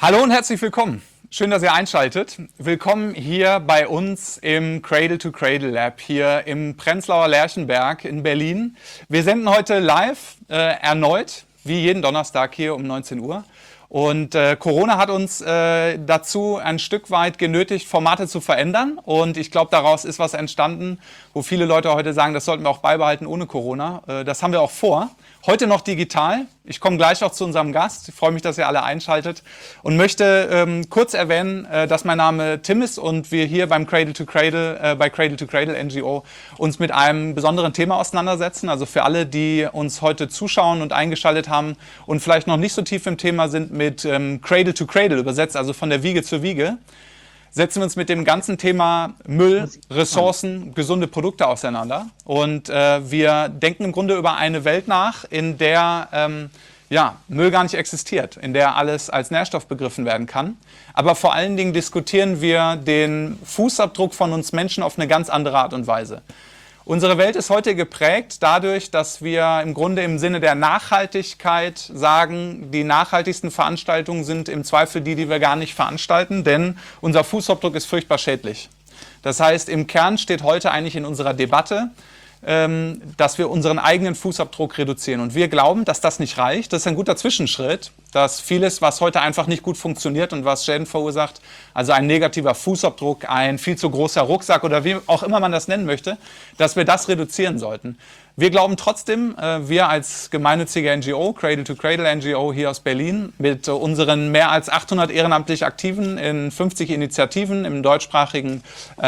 Hallo und herzlich willkommen. Schön, dass ihr einschaltet. Willkommen hier bei uns im Cradle to Cradle Lab hier im Prenzlauer Lerchenberg in Berlin. Wir senden heute live erneut, wie jeden Donnerstag hier um 19 Uhr. Und Corona hat uns dazu ein Stück weit genötigt, Formate zu verändern. Und ich glaube, daraus ist was entstanden, wo viele Leute heute sagen, das sollten wir auch beibehalten ohne Corona. Das haben wir auch vor. Heute noch digital. Ich komme gleich auch zu unserem Gast. Ich freue mich, dass ihr alle einschaltet und möchte kurz erwähnen, dass mein Name Tim ist und wir hier beim Cradle to Cradle, bei Cradle to Cradle NGO uns mit einem besonderen Thema auseinandersetzen. Also für alle, die uns heute zuschauen und eingeschaltet haben und vielleicht noch nicht so tief im Thema sind mit Cradle to Cradle übersetzt, also von der Wiege zur Wiege, setzen wir uns mit dem ganzen Thema Müll, Ressourcen, gesunde Produkte auseinander. Und wir denken im Grunde über eine Welt nach, in der Müll gar nicht existiert, in der alles als Nährstoff begriffen werden kann. Aber vor allen Dingen diskutieren wir den Fußabdruck von uns Menschen auf eine ganz andere Art und Weise. Unsere Welt ist heute geprägt dadurch, dass wir im Grunde im Sinne der Nachhaltigkeit sagen, die nachhaltigsten Veranstaltungen sind im Zweifel die wir gar nicht veranstalten, denn unser Fußabdruck ist furchtbar schädlich. Das heißt, im Kern steht heute eigentlich in unserer Debatte, dass wir unseren eigenen Fußabdruck reduzieren. Und wir glauben, dass das nicht reicht. Das ist ein guter Zwischenschritt, dass vieles, was heute einfach nicht gut funktioniert und was Schäden verursacht, also ein negativer Fußabdruck, ein viel zu großer Rucksack oder wie auch immer man das nennen möchte, dass wir das reduzieren sollten. Wir glauben trotzdem, wir als gemeinnützige NGO, Cradle to Cradle NGO hier aus Berlin, mit unseren mehr als 800 ehrenamtlich Aktiven in 50 Initiativen im deutschsprachigen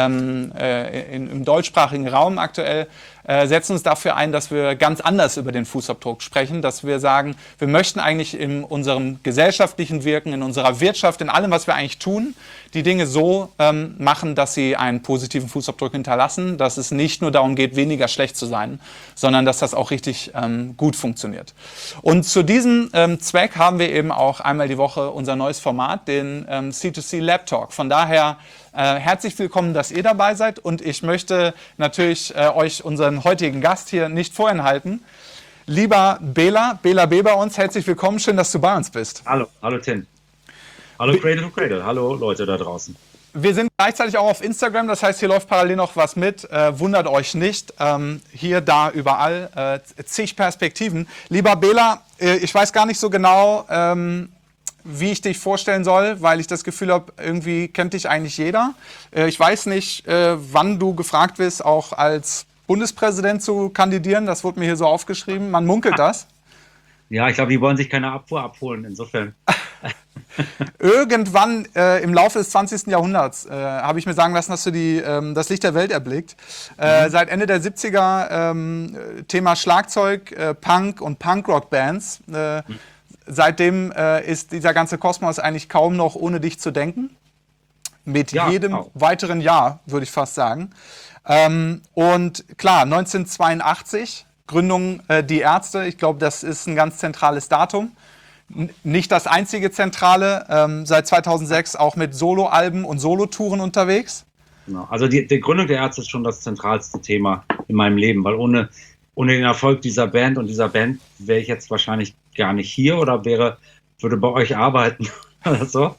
Raum aktuell, setzen uns dafür ein, dass wir ganz anders über den Fußabdruck sprechen, dass wir sagen, wir möchten eigentlich in unserem gesellschaftlichen Wirken, in unserer Wirtschaft, in allem, was wir eigentlich tun, die Dinge so machen, dass sie einen positiven Fußabdruck hinterlassen, dass es nicht nur darum geht, weniger schlecht zu sein, sondern dass das auch richtig gut funktioniert. Und zu diesem Zweck haben wir eben auch einmal die Woche unser neues Format, den C2C Lab Talk. Von daher herzlich willkommen, dass ihr dabei seid und ich möchte natürlich euch unseren heutigen Gast hier nicht vorenthalten. Lieber Bela B. bei uns, herzlich willkommen, schön, dass du bei uns bist. Hallo Tim. Hallo Cradle to Cradle, hallo Leute da draußen. Wir sind gleichzeitig auch auf Instagram, das heißt, hier läuft parallel noch was mit. Wundert euch nicht, hier, da, überall, zig Perspektiven. Lieber Bela, ich weiß gar nicht so genau, wie ich dich vorstellen soll, weil ich das Gefühl habe, irgendwie kennt dich eigentlich jeder. Ich weiß nicht, wann du gefragt wirst, auch als Bundespräsident zu kandidieren. Das wurde mir hier so aufgeschrieben. Man munkelt das. Ja, ich glaube, die wollen sich keine Abfuhr abholen, insofern. Irgendwann im Laufe des 20. Jahrhunderts habe ich mir sagen lassen, hast du das Licht der Welt erblickt. Seit Ende der 70er Thema Schlagzeug, Punk und Punkrock-Bands. Seitdem ist dieser ganze Kosmos eigentlich kaum noch ohne dich zu denken. Mit jedem weiteren Jahr, würde ich fast sagen. Und klar, 1982, Gründung Die Ärzte. Ich glaube, das ist ein ganz zentrales Datum. Nicht das einzige zentrale, seit 2006 auch mit Soloalben und Solotouren unterwegs. Genau. Also die Gründung der Ärzte ist schon das zentralste Thema in meinem Leben, weil ohne den Erfolg dieser Band wäre ich jetzt wahrscheinlich gar nicht hier oder würde bei euch arbeiten oder so.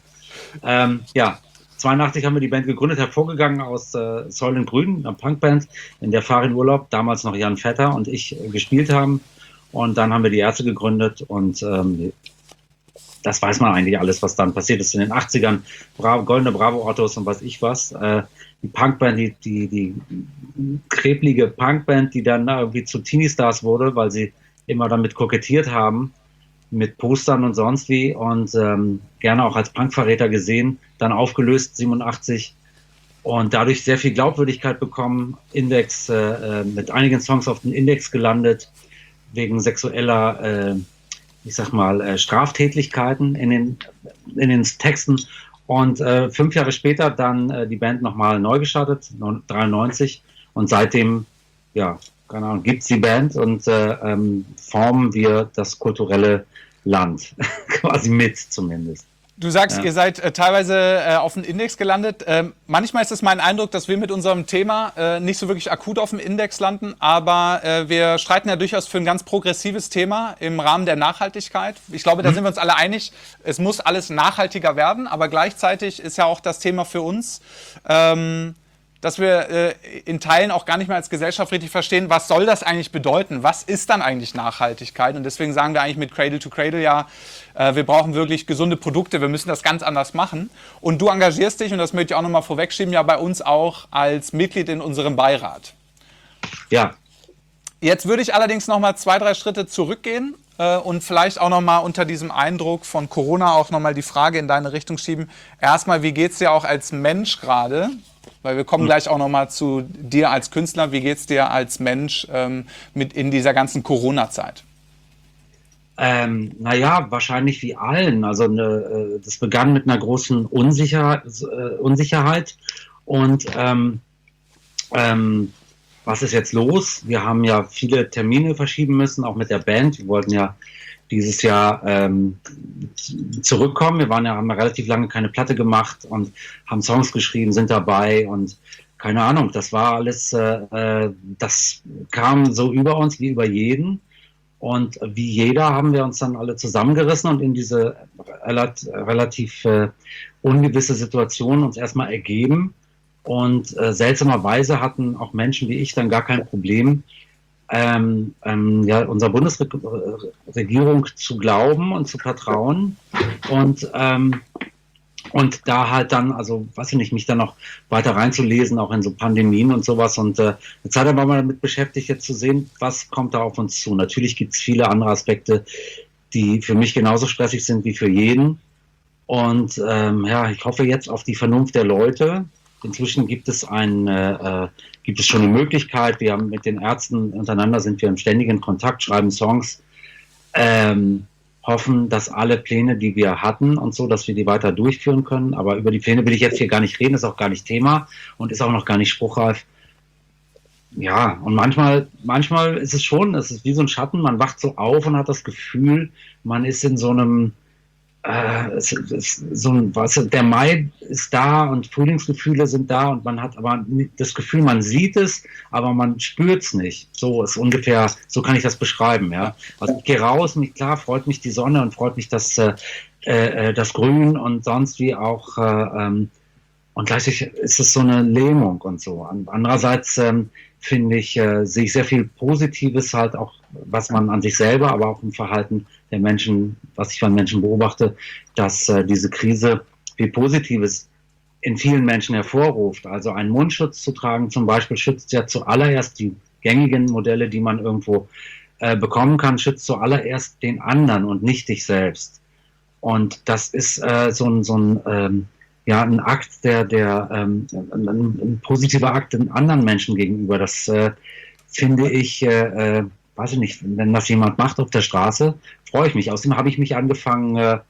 82 haben wir die Band gegründet, hervorgegangen aus Säulen Grün, einer Punkband, in der Farin Urlaub, damals noch Jan Vetter und ich gespielt haben. Und dann haben wir die Ärzte gegründet und das weiß man eigentlich alles, was dann passiert ist in den 80ern. Goldene Bravo-Autos und was ich was. Die Punkband, die kreblige Punkband, die dann irgendwie zu Teenie-Stars wurde, weil sie immer damit kokettiert haben, mit Postern und sonst wie und gerne auch als Punkverräter gesehen, dann aufgelöst, 87 und dadurch sehr viel Glaubwürdigkeit bekommen, Index, mit einigen Songs auf den Index gelandet, wegen sexueller, Straftätlichkeiten in den Texten und 5 Jahre später dann die Band nochmal neu gestartet, 93 und seitdem, keine Ahnung, gibt es die Band und formen wir das kulturelle Land, quasi mit zumindest. Du sagst, Ja. ihr seid teilweise auf dem Index gelandet. Manchmal ist es mein Eindruck, dass wir mit unserem Thema nicht so wirklich akut auf dem Index landen, aber wir streiten ja durchaus für ein ganz progressives Thema im Rahmen der Nachhaltigkeit. Ich glaube, da sind wir uns alle einig, es muss alles nachhaltiger werden, aber gleichzeitig ist ja auch das Thema für uns, dass wir in Teilen auch gar nicht mehr als Gesellschaft richtig verstehen, was soll das eigentlich bedeuten? Was ist dann eigentlich Nachhaltigkeit? Und deswegen sagen wir eigentlich mit Cradle to Cradle ja, wir brauchen wirklich gesunde Produkte, wir müssen das ganz anders machen. Und du engagierst dich, und das möchte ich auch nochmal vorwegschieben, ja bei uns auch als Mitglied in unserem Beirat. Ja. Jetzt würde ich allerdings nochmal 2, 3 Schritte zurückgehen und vielleicht auch nochmal unter diesem Eindruck von Corona auch nochmal die Frage in deine Richtung schieben. Erstmal, wie geht es dir auch als Mensch gerade? Weil wir kommen gleich auch nochmal zu dir als Künstler. Wie geht es dir als Mensch mit in dieser ganzen Corona-Zeit? Naja, wahrscheinlich wie allen. Also das begann mit einer großen Unsicherheit. Und was ist jetzt los? Wir haben ja viele Termine verschieben müssen, auch mit der Band. Wir wollten ja dieses Jahr zurückkommen. Wir haben ja relativ lange keine Platte gemacht und haben Songs geschrieben, sind dabei und keine Ahnung, das war alles, das kam so über uns wie über jeden. Und wie jeder haben wir uns dann alle zusammengerissen und in diese relativ ungewisse Situation uns erstmal ergeben. Und seltsamerweise hatten auch Menschen wie ich dann gar kein Problem, ja, unserer Bundesregierung zu glauben und zu vertrauen. Und da halt dann, also weiß ich nicht, mich dann noch weiter reinzulesen, auch in so Pandemien und sowas. Und eine Zeit lang war man damit beschäftigt, jetzt zu sehen, was kommt da auf uns zu. Natürlich gibt es viele andere Aspekte, die für mich genauso stressig sind wie für jeden. Und ja, ich hoffe jetzt auf die Vernunft der Leute. Inzwischen gibt es schon eine Möglichkeit. Wir haben mit den Ärzten untereinander sind wir im ständigen Kontakt, schreiben Songs, hoffen, dass alle Pläne, die wir hatten und so, dass wir die weiter durchführen können. Aber über die Pläne will ich jetzt hier gar nicht reden, ist auch gar nicht Thema und ist auch noch gar nicht spruchreif. Ja, und manchmal ist es schon, es ist wie so ein Schatten, man wacht so auf und hat das Gefühl, man ist in so einem, der Mai ist da und Frühlingsgefühle sind da und man hat aber das Gefühl, man sieht es, aber man spürt es nicht. So ist ungefähr, so kann ich das beschreiben, ja. Also ich gehe raus, klar freut mich die Sonne und freut mich das Grün und sonst wie auch, und gleichzeitig ist es so eine Lähmung und so. Andererseits finde ich, sehe ich sehr viel Positives halt auch, was man an sich selber, aber auch im Verhalten der Menschen, was ich von Menschen beobachte, dass diese Krise viel Positives in vielen Menschen hervorruft. Also einen Mundschutz zu tragen zum Beispiel schützt ja zuallererst die gängigen Modelle, die man irgendwo bekommen kann, schützt zuallererst den anderen und nicht dich selbst. Und das ist ja, ein Akt, ein positiver Akt den anderen Menschen gegenüber. Das finde ich, weiß ich nicht, wenn das jemand macht auf der Straße, freue ich mich. Außerdem habe ich mich angefangen,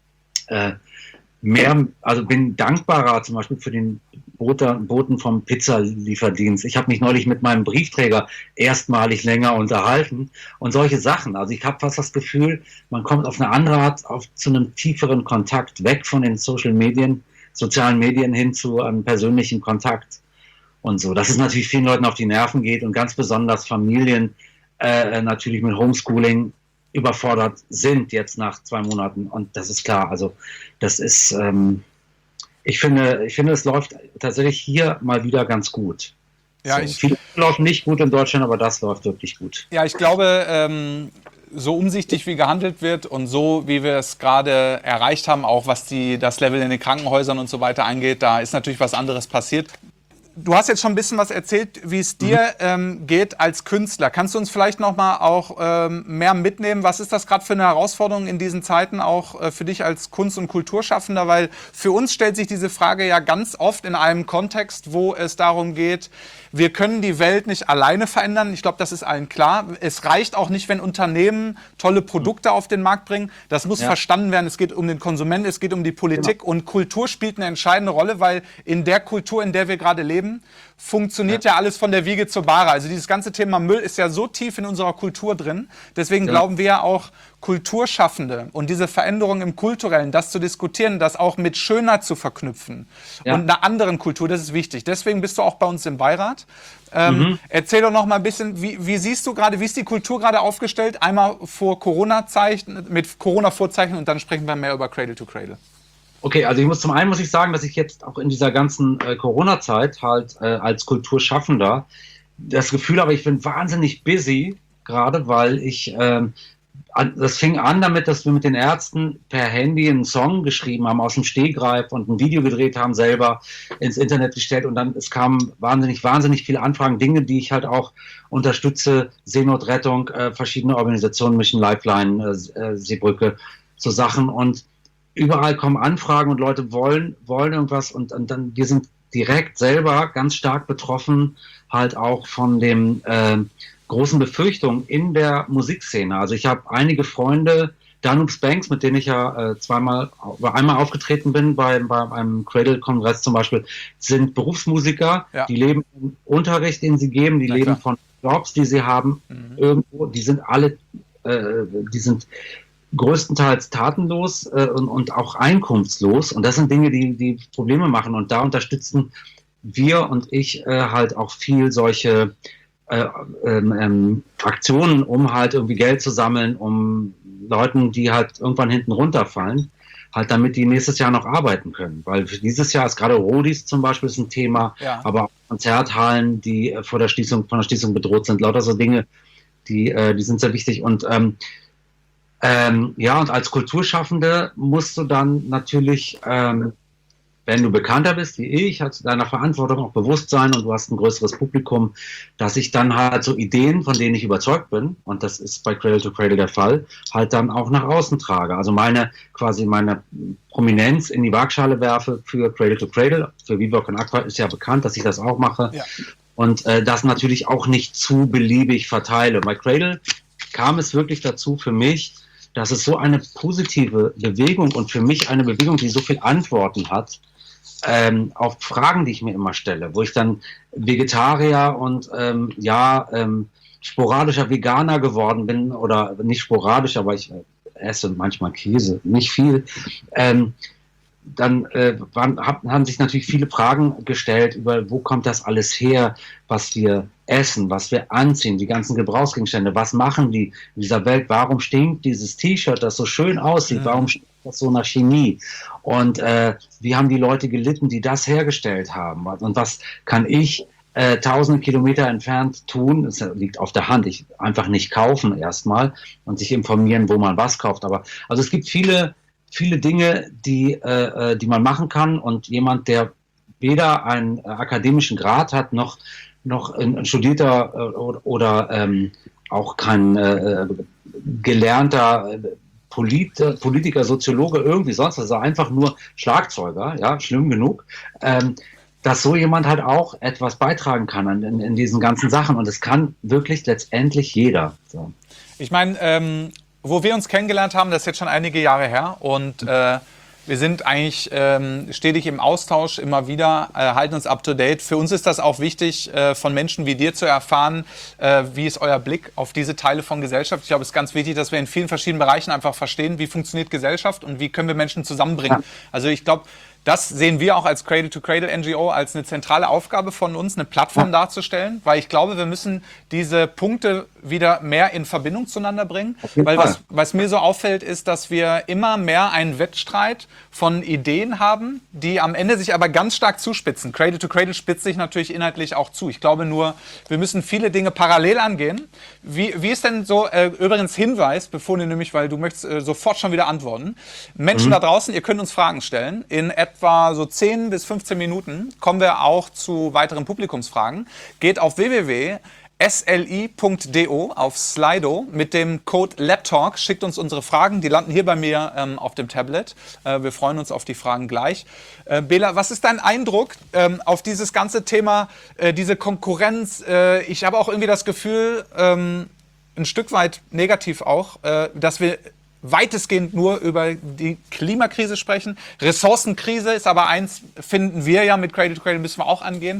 bin dankbarer zum Beispiel für den Boten vom Pizzalieferdienst. Ich habe mich neulich mit meinem Briefträger erstmalig länger unterhalten und solche Sachen. Also ich habe fast das Gefühl, man kommt auf eine andere Art zu einem tieferen Kontakt, weg von den sozialen Medien hin zu einem persönlichen Kontakt und so. Dass es natürlich vielen Leuten auf die Nerven geht und ganz besonders Familien natürlich mit Homeschooling überfordert sind jetzt nach 2 Monaten. Und das ist klar. Also das ist, ich finde, es läuft tatsächlich hier mal wieder ganz gut. Ja, so, viele laufen nicht gut in Deutschland, aber das läuft wirklich gut. Ja, ich glaube, so umsichtig wie gehandelt wird und so wie wir es gerade erreicht haben, auch was das Level in den Krankenhäusern und so weiter angeht, da ist natürlich was anderes passiert. Du hast jetzt schon ein bisschen was erzählt, wie es dir geht als Künstler. Kannst du uns vielleicht noch mal auch mehr mitnehmen? Was ist das gerade für eine Herausforderung in diesen Zeiten auch für dich als Kunst- und Kulturschaffender? Weil für uns stellt sich diese Frage ja ganz oft in einem Kontext, wo es darum geht, wir können die Welt nicht alleine verändern. Ich glaube, das ist allen klar. Es reicht auch nicht, wenn Unternehmen tolle Produkte auf den Markt bringen. Das muss verstanden werden. Es geht um den Konsumenten, es geht um die Politik. Genau. Und Kultur spielt eine entscheidende Rolle, weil in der Kultur, in der wir gerade leben, leben, funktioniert ja alles von der Wiege zur Bahre. Also dieses ganze Thema Müll ist ja so tief in unserer Kultur drin. Deswegen glauben wir ja auch, Kulturschaffende und diese Veränderung im Kulturellen, das zu diskutieren, das auch mit Schönheit zu verknüpfen und einer anderen Kultur, das ist wichtig. Deswegen bist du auch bei uns im Beirat. Erzähl doch noch mal ein bisschen, wie siehst du gerade, wie ist die Kultur gerade aufgestellt? Einmal vor Corona-Zeichen, mit Corona-Vorzeichen und dann sprechen wir mehr über Cradle to Cradle. Okay, also zum einen muss ich sagen, dass ich jetzt auch in dieser ganzen Corona-Zeit halt als Kulturschaffender das Gefühl habe, ich bin wahnsinnig busy, gerade weil das fing an damit, dass wir mit den Ärzten per Handy einen Song geschrieben haben aus dem Stegreif und ein Video gedreht haben, selber ins Internet gestellt und dann es kamen wahnsinnig viele Anfragen, Dinge, die ich halt auch unterstütze, Seenotrettung, verschiedene Organisationen, Mission Lifeline, Seebrücke, so Sachen und überall kommen Anfragen und Leute wollen irgendwas und dann wir sind direkt selber ganz stark betroffen halt auch von dem großen Befürchtungen in der Musikszene. Also ich habe einige Freunde, Danubes Banks, mit denen ich ja einmal aufgetreten bin bei einem Cradle-Kongress zum Beispiel, sind Berufsmusiker, die leben vom Unterricht, den sie geben, die leben von Jobs, die sie haben, irgendwo, die sind größtenteils tatenlos und auch einkunftslos. Und das sind Dinge, die Probleme machen. Und da unterstützen wir und ich halt auch viel solche Aktionen, um halt irgendwie Geld zu sammeln, um Leuten, die halt irgendwann hinten runterfallen, halt damit die nächstes Jahr noch arbeiten können. Weil für dieses Jahr ist gerade Rodis zum Beispiel ist ein Thema, aber auch Konzerthallen, die von der Schließung bedroht sind, lauter so Dinge, die sind sehr wichtig. Und und als Kulturschaffende musst du dann natürlich, wenn du bekannter bist wie ich, hast du deiner Verantwortung auch bewusst sein und du hast ein größeres Publikum, dass ich dann halt so Ideen, von denen ich überzeugt bin, und das ist bei Cradle to Cradle der Fall, halt dann auch nach außen trage. Also meine Prominenz in die Waagschale werfe für Cradle to Cradle, für Vivoc und Aqua ist ja bekannt, dass ich das auch mache. Ja. Und das natürlich auch nicht zu beliebig verteile. Bei Cradle kam es wirklich dazu für mich, dass es so eine positive Bewegung und für mich eine Bewegung, die so viel Antworten hat, auf Fragen, die ich mir immer stelle, wo ich dann Vegetarier und sporadischer Veganer geworden bin oder nicht sporadisch, aber ich esse manchmal Käse, nicht viel. Dann haben sich natürlich viele Fragen gestellt über, wo kommt das alles her, was wir essen, was wir anziehen, die ganzen Gebrauchsgegenstände, was machen die in dieser Welt, warum stinkt dieses T-Shirt, das so schön aussieht, warum stinkt das so nach Chemie und wie haben die Leute gelitten, die das hergestellt haben und was kann ich tausende Kilometer entfernt tun, das liegt auf der Hand, einfach nicht kaufen erstmal und sich informieren, wo man was kauft, aber also es gibt viele Dinge, die man machen kann und jemand, der weder einen akademischen Grad hat, noch ein studierter oder auch kein gelernter Politiker, Soziologe, irgendwie sonst, also einfach nur Schlagzeuger, ja, schlimm genug, dass so jemand halt auch etwas beitragen kann in diesen ganzen Sachen und es kann wirklich letztendlich jeder. So. Ich meine, wo wir uns kennengelernt haben, das ist jetzt schon einige Jahre her und wir sind eigentlich stetig im Austausch immer wieder, halten uns up to date. Für uns ist das auch wichtig, von Menschen wie dir zu erfahren, wie ist euer Blick auf diese Teile von Gesellschaft. Ich glaube, es ist ganz wichtig, dass wir in vielen verschiedenen Bereichen einfach verstehen, wie funktioniert Gesellschaft und wie können wir Menschen zusammenbringen. Also ich glaube, das sehen wir auch als Cradle to Cradle NGO als eine zentrale Aufgabe von uns, eine Plattform darzustellen, weil ich glaube, wir müssen diese Punkte wieder mehr in Verbindung zueinander bringen. Weil was mir so auffällt, ist, dass wir immer mehr einen Wettstreit von Ideen haben, die am Ende sich aber ganz stark zuspitzen. Cradle to Cradle spitzt sich natürlich inhaltlich auch zu. Ich glaube nur, wir müssen viele Dinge parallel angehen. Wie ist denn so, übrigens Hinweis, bevor du nämlich, weil du möchtest sofort schon wieder antworten. Menschen da draußen, ihr könnt uns Fragen stellen. In etwa so 10 bis 15 Minuten kommen wir auch zu weiteren Publikumsfragen. Geht auf www.sli.do auf Slido mit dem Code LabTalk. Schickt uns unsere Fragen, die landen hier bei mir auf dem Tablet. Wir freuen uns auf die Fragen gleich. Bela, was ist dein Eindruck auf dieses ganze Thema, diese Konkurrenz? Ich habe auch irgendwie das Gefühl, ein Stück weit negativ auch, dass wir weitestgehend nur über die Klimakrise sprechen. Ressourcenkrise ist aber eins, finden wir ja mit Cradle to Cradle, müssen wir auch angehen.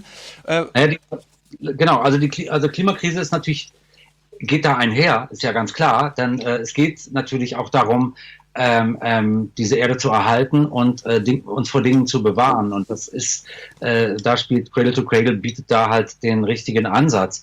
Genau, also Klimakrise ist natürlich, geht da einher, ist ja ganz klar, denn es geht natürlich auch darum, diese Erde zu erhalten und uns vor Dingen zu bewahren. Und das ist, da spielt Cradle to Cradle, bietet da halt den richtigen Ansatz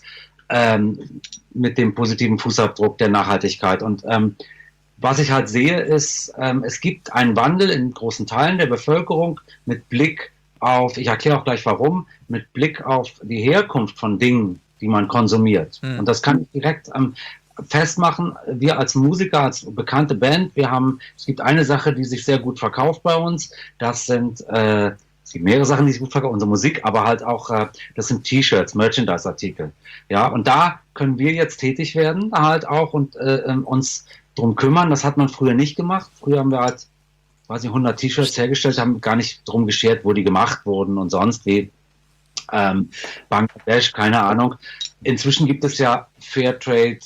mit dem positiven Fußabdruck der Nachhaltigkeit. Und was ich halt sehe, ist, es gibt einen Wandel in großen Teilen der Bevölkerung mit Blick auf, ich erkläre auch gleich warum, mit Blick auf die Herkunft von Dingen, die man konsumiert. Und das kann ich direkt festmachen. Wir als Musiker, als bekannte Band, es gibt eine Sache, die sich sehr gut verkauft bei uns. Es gibt mehrere Sachen, die sich gut verkaufen, unsere Musik, aber halt auch, das sind T-Shirts, Merchandise-Artikel. Ja, und da können wir jetzt tätig werden, halt auch und uns drum kümmern. Das hat man früher nicht gemacht. Früher haben wir halt, 100 T-Shirts hergestellt, haben gar nicht drum geschert, wo die gemacht wurden und sonst wie. Bangladesch, keine Ahnung. Inzwischen gibt es ja Fairtrade,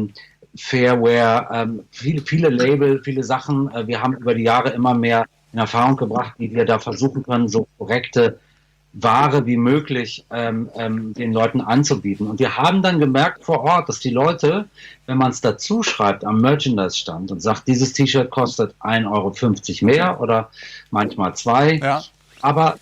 Fairware, viele Label, viele Sachen. Wir haben über die Jahre immer mehr in Erfahrung gebracht, wie wir da versuchen können, so korrekte Ware wie möglich den Leuten anzubieten. Und wir haben dann gemerkt vor Ort, dass die Leute, wenn man es dazu schreibt am Merchandise-Stand und sagt, dieses T-Shirt kostet 1,50 € mehr oder manchmal 2, ja. Aber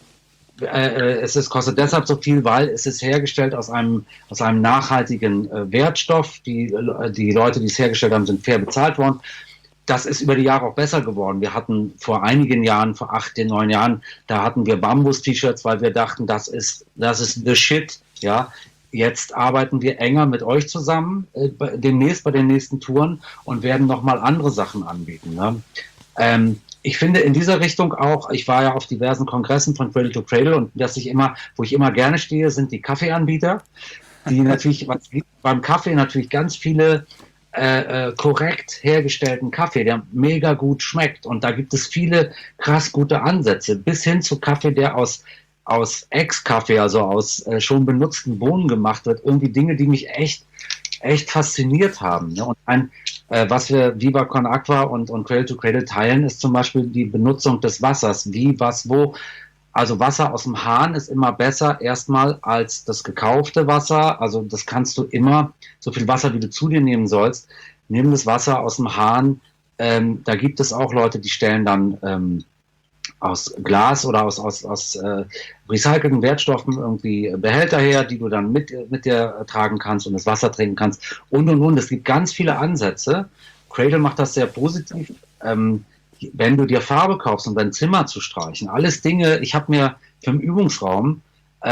kostet deshalb so viel, weil es ist hergestellt aus einem nachhaltigen Wertstoff. Die Leute, die es hergestellt haben, sind fair bezahlt worden. Das ist über die Jahre auch besser geworden. Wir hatten vor einigen Jahren, vor 8, 9 Jahren, da hatten wir Bambus-T-Shirts, weil wir dachten, das ist the shit. Ja, jetzt arbeiten wir enger mit euch zusammen, demnächst bei den nächsten Touren und werden nochmal andere Sachen anbieten. Ne? Ich finde in dieser Richtung auch, ich war ja auf diversen Kongressen von Cradle to Cradle und wo ich immer gerne stehe, sind die Kaffeeanbieter, die natürlich, beim Kaffee natürlich ganz viele korrekt hergestellten Kaffee, der mega gut schmeckt. Und da gibt es viele krass gute Ansätze, bis hin zu Kaffee, der aus Ex-Kaffee, also aus schon benutzten Bohnen gemacht wird. Irgendwie Dinge, die mich echt fasziniert haben. Ne? Und was wir Viva Con Aqua und Cradle to Cradle teilen, ist zum Beispiel die Benutzung des Wassers. Wie, was, wo. Also Wasser aus dem Hahn ist immer besser erstmal als das gekaufte Wasser. Also das kannst du immer, so viel Wasser, wie du zu dir nehmen sollst, nimm das Wasser aus dem Hahn. Da gibt es auch Leute, die stellen dann aus Glas oder aus recycelten Wertstoffen irgendwie Behälter her, die du dann mit dir tragen kannst und das Wasser trinken kannst und. Es gibt ganz viele Ansätze. Cradle macht das sehr positiv. Wenn du dir Farbe kaufst, um dein Zimmer zu streichen, alles Dinge, ich habe mir für den Übungsraum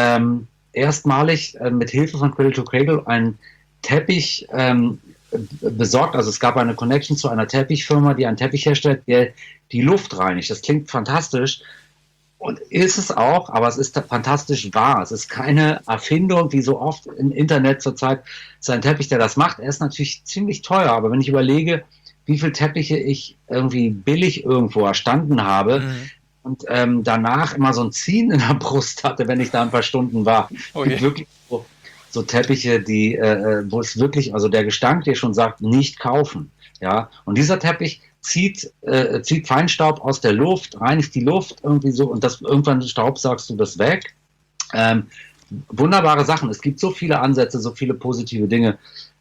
erstmalig mit Hilfe von Cradle to Cradle einen Teppich besorgt. Also es gab eine Connection zu einer Teppichfirma, die einen Teppich herstellt, der die Luft reinigt. Das klingt fantastisch und ist es auch, aber es ist fantastisch wahr. Es ist keine Erfindung, wie so oft im Internet zurzeit. Es ist ein Teppich, der das macht. Er ist natürlich ziemlich teuer, aber wenn ich überlege, wie viele Teppiche ich irgendwie billig irgendwo erstanden habe und danach immer so ein Ziehen in der Brust hatte, wenn ich da ein paar Stunden war. Es gibt wirklich so Teppiche, wo es wirklich, also der Gestank dir schon sagt, nicht kaufen. Ja, und dieser Teppich zieht Feinstaub aus der Luft, reinigt die Luft irgendwie so und irgendwann staubsaugst du das weg. Wunderbare Sachen. Es gibt so viele Ansätze, so viele positive Dinge.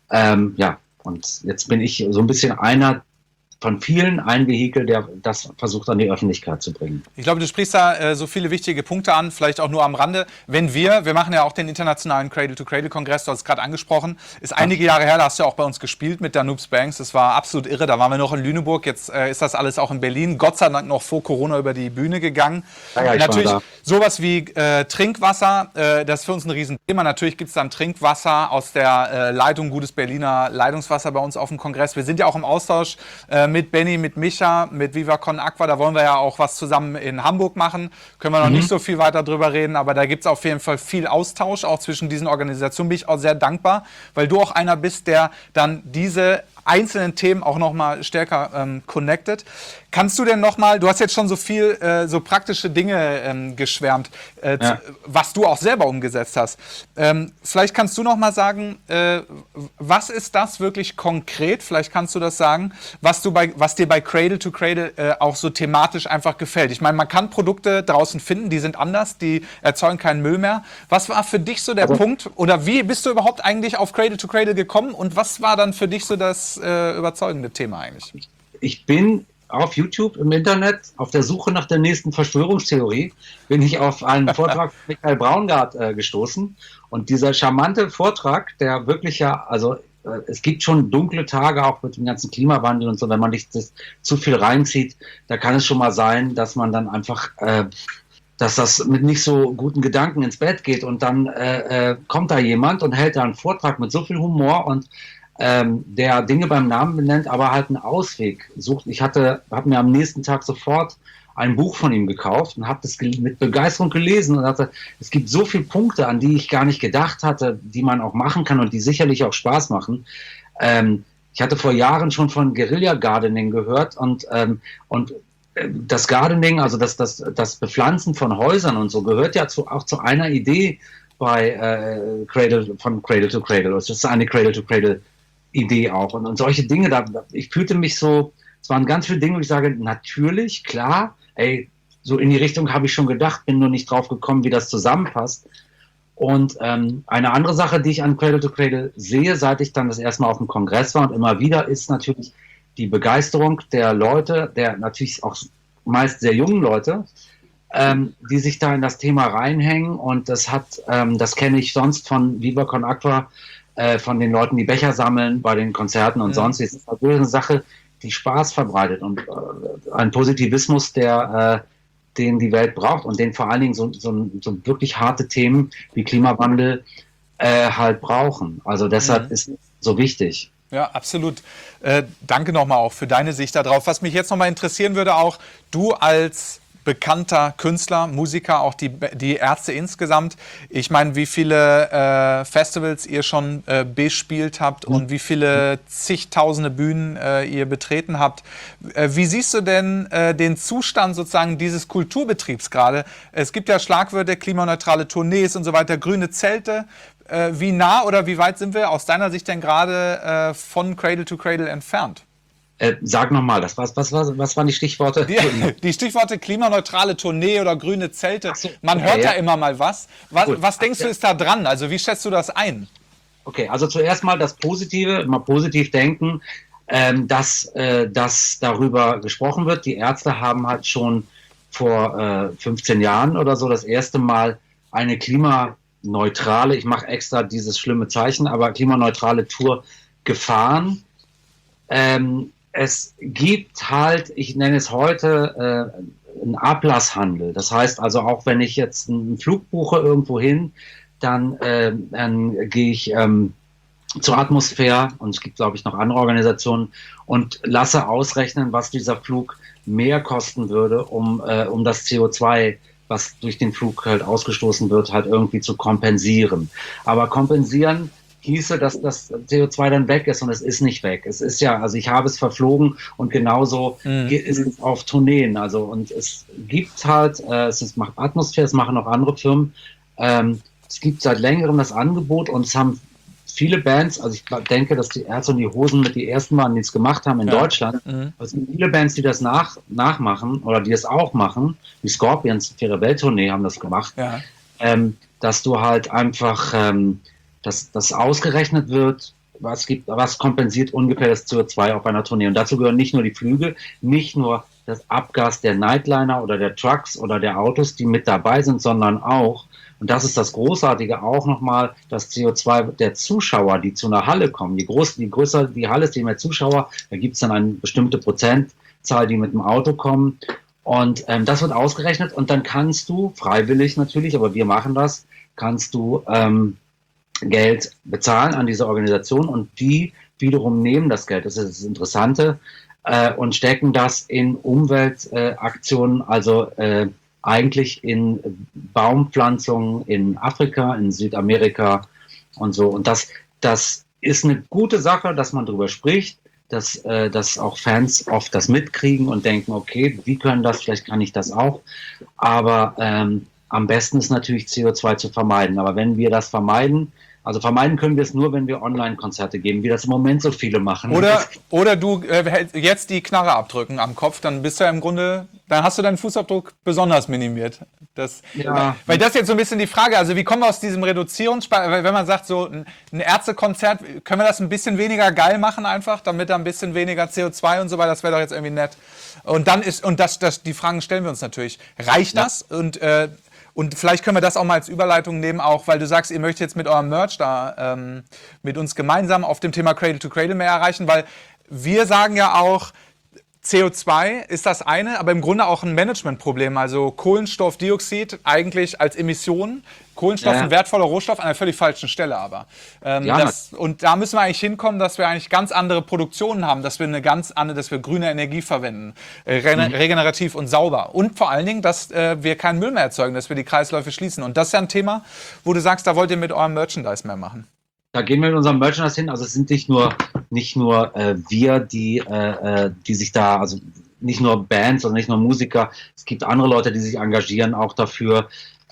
Und jetzt bin ich so ein bisschen einer von vielen, ein Vehikel, der das versucht an die Öffentlichkeit zu bringen. Ich glaube, du sprichst da so viele wichtige Punkte an, vielleicht auch nur am Rande. Wenn wir machen ja auch den internationalen Cradle-to-Cradle-Kongress, du hast es gerade angesprochen, ist einige Jahre her, da hast du ja auch bei uns gespielt mit Danubes Banks, das war absolut irre, da waren wir noch in Lüneburg, jetzt ist das alles auch in Berlin, Gott sei Dank noch vor Corona über die Bühne gegangen. Ja, natürlich sowas wie Trinkwasser, das ist für uns ein Riesenthema. Natürlich gibt es dann Trinkwasser aus der Leitung, gutes Berliner Leitungswasser bei uns auf dem Kongress. Wir sind ja auch im Austausch mit Benny, mit Micha, mit Viva Con Aqua, da wollen wir ja auch was zusammen in Hamburg machen. Können wir noch nicht so viel weiter drüber reden, aber da gibt es auf jeden Fall viel Austausch, auch zwischen diesen Organisationen. Bin ich auch sehr dankbar, weil du auch einer bist, der dann diese einzelnen Themen auch nochmal stärker connected. Kannst du denn nochmal, du hast jetzt schon so viel, so praktische Dinge geschwärmt, was du auch selber umgesetzt hast. Vielleicht kannst du nochmal sagen, was ist das wirklich konkret, vielleicht kannst du das sagen, was dir bei Cradle to Cradle auch so thematisch einfach gefällt. Ich meine, man kann Produkte draußen finden, die sind anders, die erzeugen keinen Müll mehr. Was war für dich so der Punkt, oder wie bist du überhaupt eigentlich auf Cradle to Cradle gekommen und was war dann für dich so das überzeugende Thema eigentlich? Ich bin auf YouTube im Internet auf der Suche nach der nächsten Verschwörungstheorie, bin ich auf einen Vortrag von Michael Braungart gestoßen. Und dieser charmante Vortrag, der wirklich es gibt schon dunkle Tage, auch mit dem ganzen Klimawandel und so, wenn man nicht das zu viel reinzieht, da kann es schon mal sein, dass man dann einfach, dass das mit nicht so guten Gedanken ins Bett geht und dann kommt da jemand und hält da einen Vortrag mit so viel Humor und der Dinge beim Namen benennt, aber halt einen Ausweg sucht. Ich habe mir am nächsten Tag sofort ein Buch von ihm gekauft und habe das mit Begeisterung gelesen und dachte, es gibt so viele Punkte, an die ich gar nicht gedacht hatte, die man auch machen kann und die sicherlich auch Spaß machen. Ich hatte vor Jahren schon von Guerilla Gardening gehört und das Gardening, also das Bepflanzen von Häusern und so, gehört ja auch zu einer Idee bei von Cradle to Cradle. Das ist eine Cradle to Cradle Idee auch. Und solche Dinge, ich fühlte mich so, es waren ganz viele Dinge, wo ich sage, natürlich, klar, so in die Richtung habe ich schon gedacht, bin nur nicht drauf gekommen, wie das zusammenpasst. Und eine andere Sache, die ich an Cradle to Cradle sehe, seit ich dann das erste Mal auf dem Kongress war und immer wieder, ist natürlich die Begeisterung der Leute, der natürlich auch meist sehr jungen Leute, die sich da in das Thema reinhängen. Und das kenne ich sonst von Viva Con Aqua, von den Leuten, die Becher sammeln bei den Konzerten und sonst. Es ist natürlich eine Sache, die Spaß verbreitet und ein Positivismus, den die Welt braucht und den vor allen Dingen so wirklich harte Themen wie Klimawandel halt brauchen. Also deshalb ist es so wichtig. Ja, absolut. Danke nochmal auch für deine Sicht darauf. Was mich jetzt nochmal interessieren würde, auch du als bekannter Künstler, Musiker, auch die Ärzte insgesamt. Ich meine, wie viele Festivals ihr schon bespielt habt und wie viele zigtausende Bühnen ihr betreten habt. Wie siehst du denn den Zustand sozusagen dieses Kulturbetriebs gerade? Es gibt ja Schlagwörter, klimaneutrale Tournees und so weiter, grüne Zelte. Wie nah oder wie weit sind wir aus deiner Sicht denn gerade von Cradle to Cradle entfernt? Sag nochmal, was waren die Stichworte? Die Stichworte klimaneutrale Tournee oder grüne Zelte. So, man hört ja immer mal was. Was denkst du ist da dran? Also wie schätzt du das ein? Okay, also zuerst mal das Positive, mal positiv denken, dass darüber gesprochen wird. Die Ärzte haben halt schon vor 15 Jahren oder so das erste Mal eine klimaneutrale, ich mache extra dieses schlimme Zeichen, aber klimaneutrale Tour gefahren. Es gibt halt, ich nenne es heute, einen Ablasshandel. Das heißt also, auch wenn ich jetzt einen Flug buche irgendwo hin, dann gehe ich zur Atmosphäre, und es gibt, glaube ich, noch andere Organisationen, und lasse ausrechnen, was dieser Flug mehr kosten würde, um das CO2, was durch den Flug halt ausgestoßen wird, halt irgendwie zu kompensieren. Aber kompensieren hieße, dass das CO2 dann weg ist, und es ist nicht weg. Es ist ja, also ich habe es verflogen, und genauso ist es auf Tourneen. Also, und es gibt halt, macht Atmosphäre, es machen auch andere Firmen. Es gibt seit längerem das Angebot, und es haben viele Bands, also ich denke, dass die Ärzte und die Hosen mit die ersten waren, die es gemacht haben in Deutschland. Es gibt viele Bands, die das nachmachen oder die es auch machen. Die Scorpions für ihre Welttournee haben das gemacht. Ja. Dass du halt einfach dass ausgerechnet wird, was kompensiert ungefähr das CO2 auf einer Tournee. Und dazu gehören nicht nur die Flüge, nicht nur das Abgas der Nightliner oder der Trucks oder der Autos, die mit dabei sind, sondern auch, und das ist das Großartige, auch nochmal das CO2 der Zuschauer, die zu einer Halle kommen. Je größer die Halle ist, je mehr Zuschauer, da gibt es dann eine bestimmte Prozentzahl, die mit dem Auto kommen. Und das wird ausgerechnet, und dann kannst du, freiwillig natürlich, aber wir machen das, kannst du Geld bezahlen an diese Organisation, und die wiederum nehmen das Geld, das ist das Interessante, und stecken das in Umweltaktionen, also eigentlich in Baumpflanzungen in Afrika, in Südamerika und so. Und das ist eine gute Sache, dass man darüber spricht. dass auch Fans oft das mitkriegen und denken, okay, die können das, vielleicht kann ich das auch. Aber am besten ist natürlich CO2 zu vermeiden. Aber wenn wir das vermeiden, also vermeiden können wir es nur, wenn wir Online-Konzerte geben, wie das im Moment so viele machen. Oder du jetzt die Knarre abdrücken am Kopf, dann bist du ja im Grunde, dann hast du deinen Fußabdruck besonders minimiert. Weil das ist jetzt so ein bisschen die Frage, also wie kommen wir aus diesem Reduzierungsspeicher, wenn man sagt, so ein Ärztekonzert, können wir das ein bisschen weniger geil machen einfach, damit da ein bisschen weniger CO2 und so weiter, das wäre doch jetzt irgendwie nett. Und dann die Fragen stellen wir uns natürlich. Reicht das? Und vielleicht können wir das auch mal als Überleitung nehmen, auch weil du sagst, ihr möchtet jetzt mit eurem Merch da mit uns gemeinsam auf dem Thema Cradle to Cradle mehr erreichen, weil wir sagen ja auch, CO2 ist das eine, aber im Grunde auch ein Managementproblem. Also Kohlenstoffdioxid eigentlich als Emission, Kohlenstoff ein wertvoller Rohstoff an einer völlig falschen Stelle aber. Und da müssen wir eigentlich hinkommen, dass wir eigentlich ganz andere Produktionen haben, dass wir dass wir grüne Energie verwenden, regenerativ und sauber. Und vor allen Dingen, dass wir keinen Müll mehr erzeugen, dass wir die Kreisläufe schließen. Und das ist ja ein Thema, wo du sagst, da wollt ihr mit eurem Merchandise mehr machen. Da gehen wir mit unserem Merchandise hin. Also es sind nicht nur wir, die sich da, also nicht nur Bands oder nicht nur Musiker. Es gibt andere Leute, die sich engagieren auch dafür,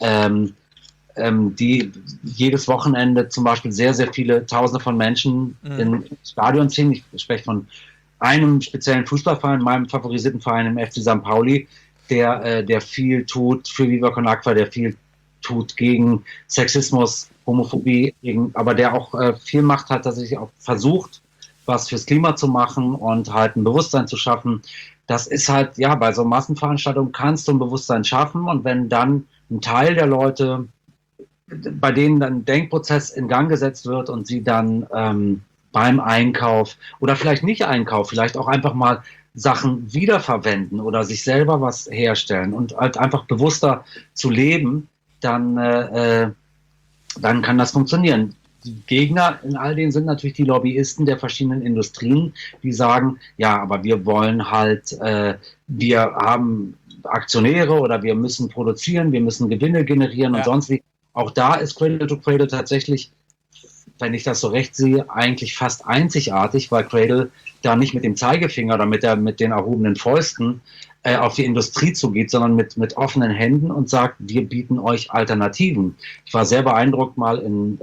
die jedes Wochenende zum Beispiel sehr, sehr viele Tausende von Menschen in Stadion ziehen. Ich spreche von einem speziellen Fußballverein, meinem favorisierten Verein im FC St. Pauli, der viel tut für Viva Con Agua, der viel tut gegen Sexismus, Homophobie, aber der auch viel macht, hat tatsächlich auch versucht, was fürs Klima zu machen und halt ein Bewusstsein zu schaffen. Das ist halt, ja, bei so Massenveranstaltungen kannst du ein Bewusstsein schaffen und wenn dann ein Teil der Leute, bei denen dann ein Denkprozess in Gang gesetzt wird und sie dann beim Einkauf oder vielleicht nicht Einkauf, vielleicht auch einfach mal Sachen wiederverwenden oder sich selber was herstellen und halt einfach bewusster zu leben, dann kann das funktionieren. Die Gegner in all denen sind natürlich die Lobbyisten der verschiedenen Industrien, die sagen, ja, aber wir wollen halt, wir haben Aktionäre oder wir müssen produzieren, wir müssen Gewinne generieren und sonst wie. Auch da ist Cradle to Cradle tatsächlich, wenn ich das so recht sehe, eigentlich fast einzigartig, weil Cradle da nicht mit dem Zeigefinger oder mit den erhobenen Fäusten auf die Industrie zugeht, sondern mit offenen Händen und sagt, wir bieten euch Alternativen. Ich war sehr beeindruckt mal in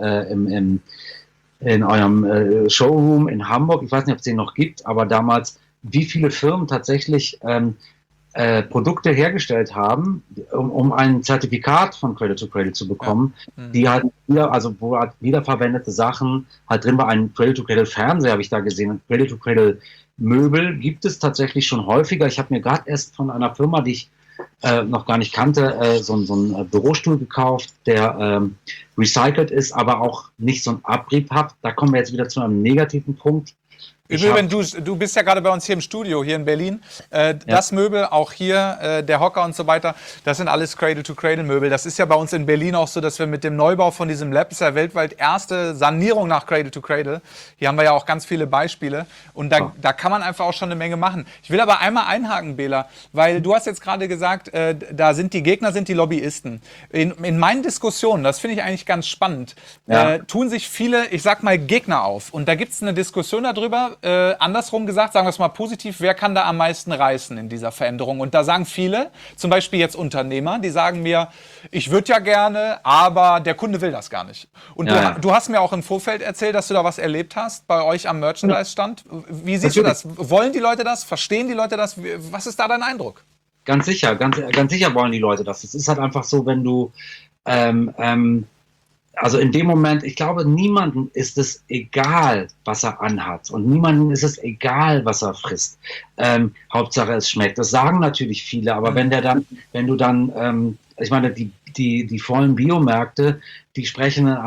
eurem Showroom in Hamburg, ich weiß nicht, ob es den noch gibt, aber damals, wie viele Firmen tatsächlich Produkte hergestellt haben, um ein Zertifikat von Cradle to Cradle zu bekommen, die halt wo halt wiederverwendete Sachen halt drin war. Ein Cradle to Cradle Fernseher habe ich da gesehen, ein Cradle to Cradle Möbel gibt es tatsächlich schon häufiger. Ich habe mir gerade erst von einer Firma, die ich noch gar nicht kannte, so einen Bürostuhl gekauft, der recycelt ist, aber auch nicht so ein Abrieb hat. Da kommen wir jetzt wieder zu einem negativen Punkt. Übrigens, du bist ja gerade bei uns hier im Studio, hier in Berlin. Das Möbel, auch hier, der Hocker und so weiter, das sind alles Cradle-to-Cradle-Möbel. Das ist ja bei uns in Berlin auch so, dass wir mit dem Neubau von diesem Lab, das ist ja weltweit erste Sanierung nach Cradle-to-Cradle. Hier haben wir ja auch ganz viele Beispiele. Und da kann man einfach auch schon eine Menge machen. Ich will aber einmal einhaken, Bela, weil du hast jetzt gerade gesagt, da sind die Gegner, sind die Lobbyisten. In meinen Diskussionen, das finde ich eigentlich ganz spannend, tun sich viele, ich sag mal, Gegner auf. Und da gibt es eine Diskussion darüber, andersrum gesagt, sagen wir es mal positiv, wer kann da am meisten reißen in dieser Veränderung? Und da sagen viele, zum Beispiel jetzt Unternehmer, die sagen mir, ich würde ja gerne, aber der Kunde will das gar nicht. Und du hast mir auch im Vorfeld erzählt, dass du da was erlebt hast bei euch am Merchandise-Stand. Wie siehst du das? Wollen die Leute das? Verstehen die Leute das? Was ist da dein Eindruck? Ganz sicher wollen die Leute das. Es ist halt einfach so, wenn du also in dem Moment, ich glaube, niemandem ist es egal, was er anhat. Und niemandem ist es egal, was er frisst. Hauptsache es schmeckt. Das sagen natürlich viele, aber wenn du dann, ich meine, die vollen Biomärkte, die sprechen eine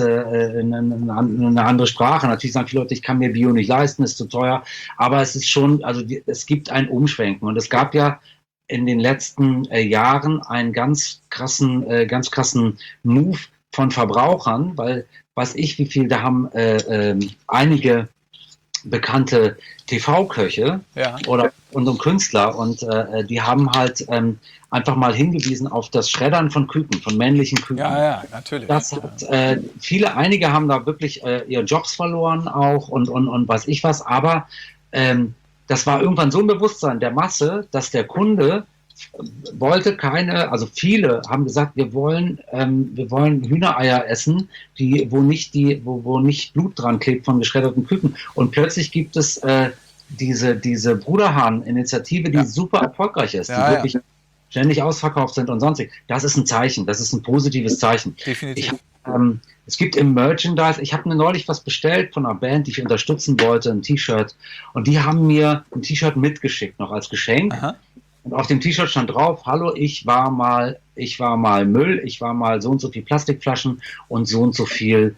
andere Sprache. Natürlich sagen viele Leute, ich kann mir Bio nicht leisten, ist zu teuer. Aber es ist schon, also es gibt ein Umschwenken. Und es gab ja in den letzten Jahren einen ganz krassen Move von Verbrauchern, weil wie viel, da haben einige bekannte TV-Köche und Künstler und die haben halt einfach mal hingewiesen auf das Schreddern von Küken, von männlichen Küken. Ja, natürlich. Das hat einige haben da wirklich ihre Jobs verloren auch und weiß ich was, aber das war irgendwann so ein Bewusstsein der Masse, dass der Kunde wollte also viele haben gesagt, wir wollen Hühnereier essen, wo nicht Blut dran klebt von geschredderten Küken. Und plötzlich gibt es diese Bruderhahn-Initiative, die super erfolgreich ist, die wirklich ständig ausverkauft sind und sonstig. Das ist ein Zeichen, das ist ein positives Zeichen. Definitiv. Es gibt im Merchandise, ich habe mir neulich was bestellt von einer Band, die ich unterstützen wollte, ein T-Shirt, und die haben mir ein T-Shirt mitgeschickt, noch als Geschenk. Aha. Und auf dem T-Shirt stand drauf: Hallo, ich war mal Müll, ich war mal so und so viel Plastikflaschen und so viel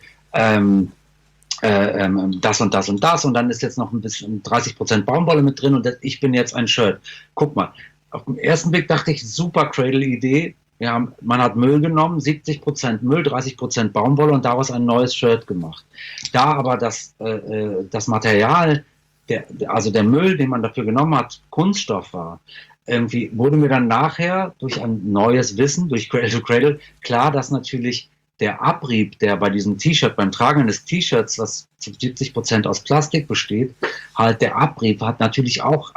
das und das und das, und dann ist jetzt noch ein bisschen 30% Baumwolle mit drin und ich bin jetzt ein Shirt. Guck mal, auf den ersten Blick dachte ich, super Cradle-Idee. Man hat Müll genommen, 70% Müll, 30% Baumwolle und daraus ein neues Shirt gemacht. Da aber das Material, also der Müll, den man dafür genommen hat, Kunststoff war, irgendwie wurde mir dann nachher durch ein neues Wissen, durch Cradle to Cradle, klar, dass natürlich der Abrieb, der bei diesem T-Shirt, beim Tragen des T-Shirts, was zu 70% aus Plastik besteht, halt der Abrieb hat natürlich auch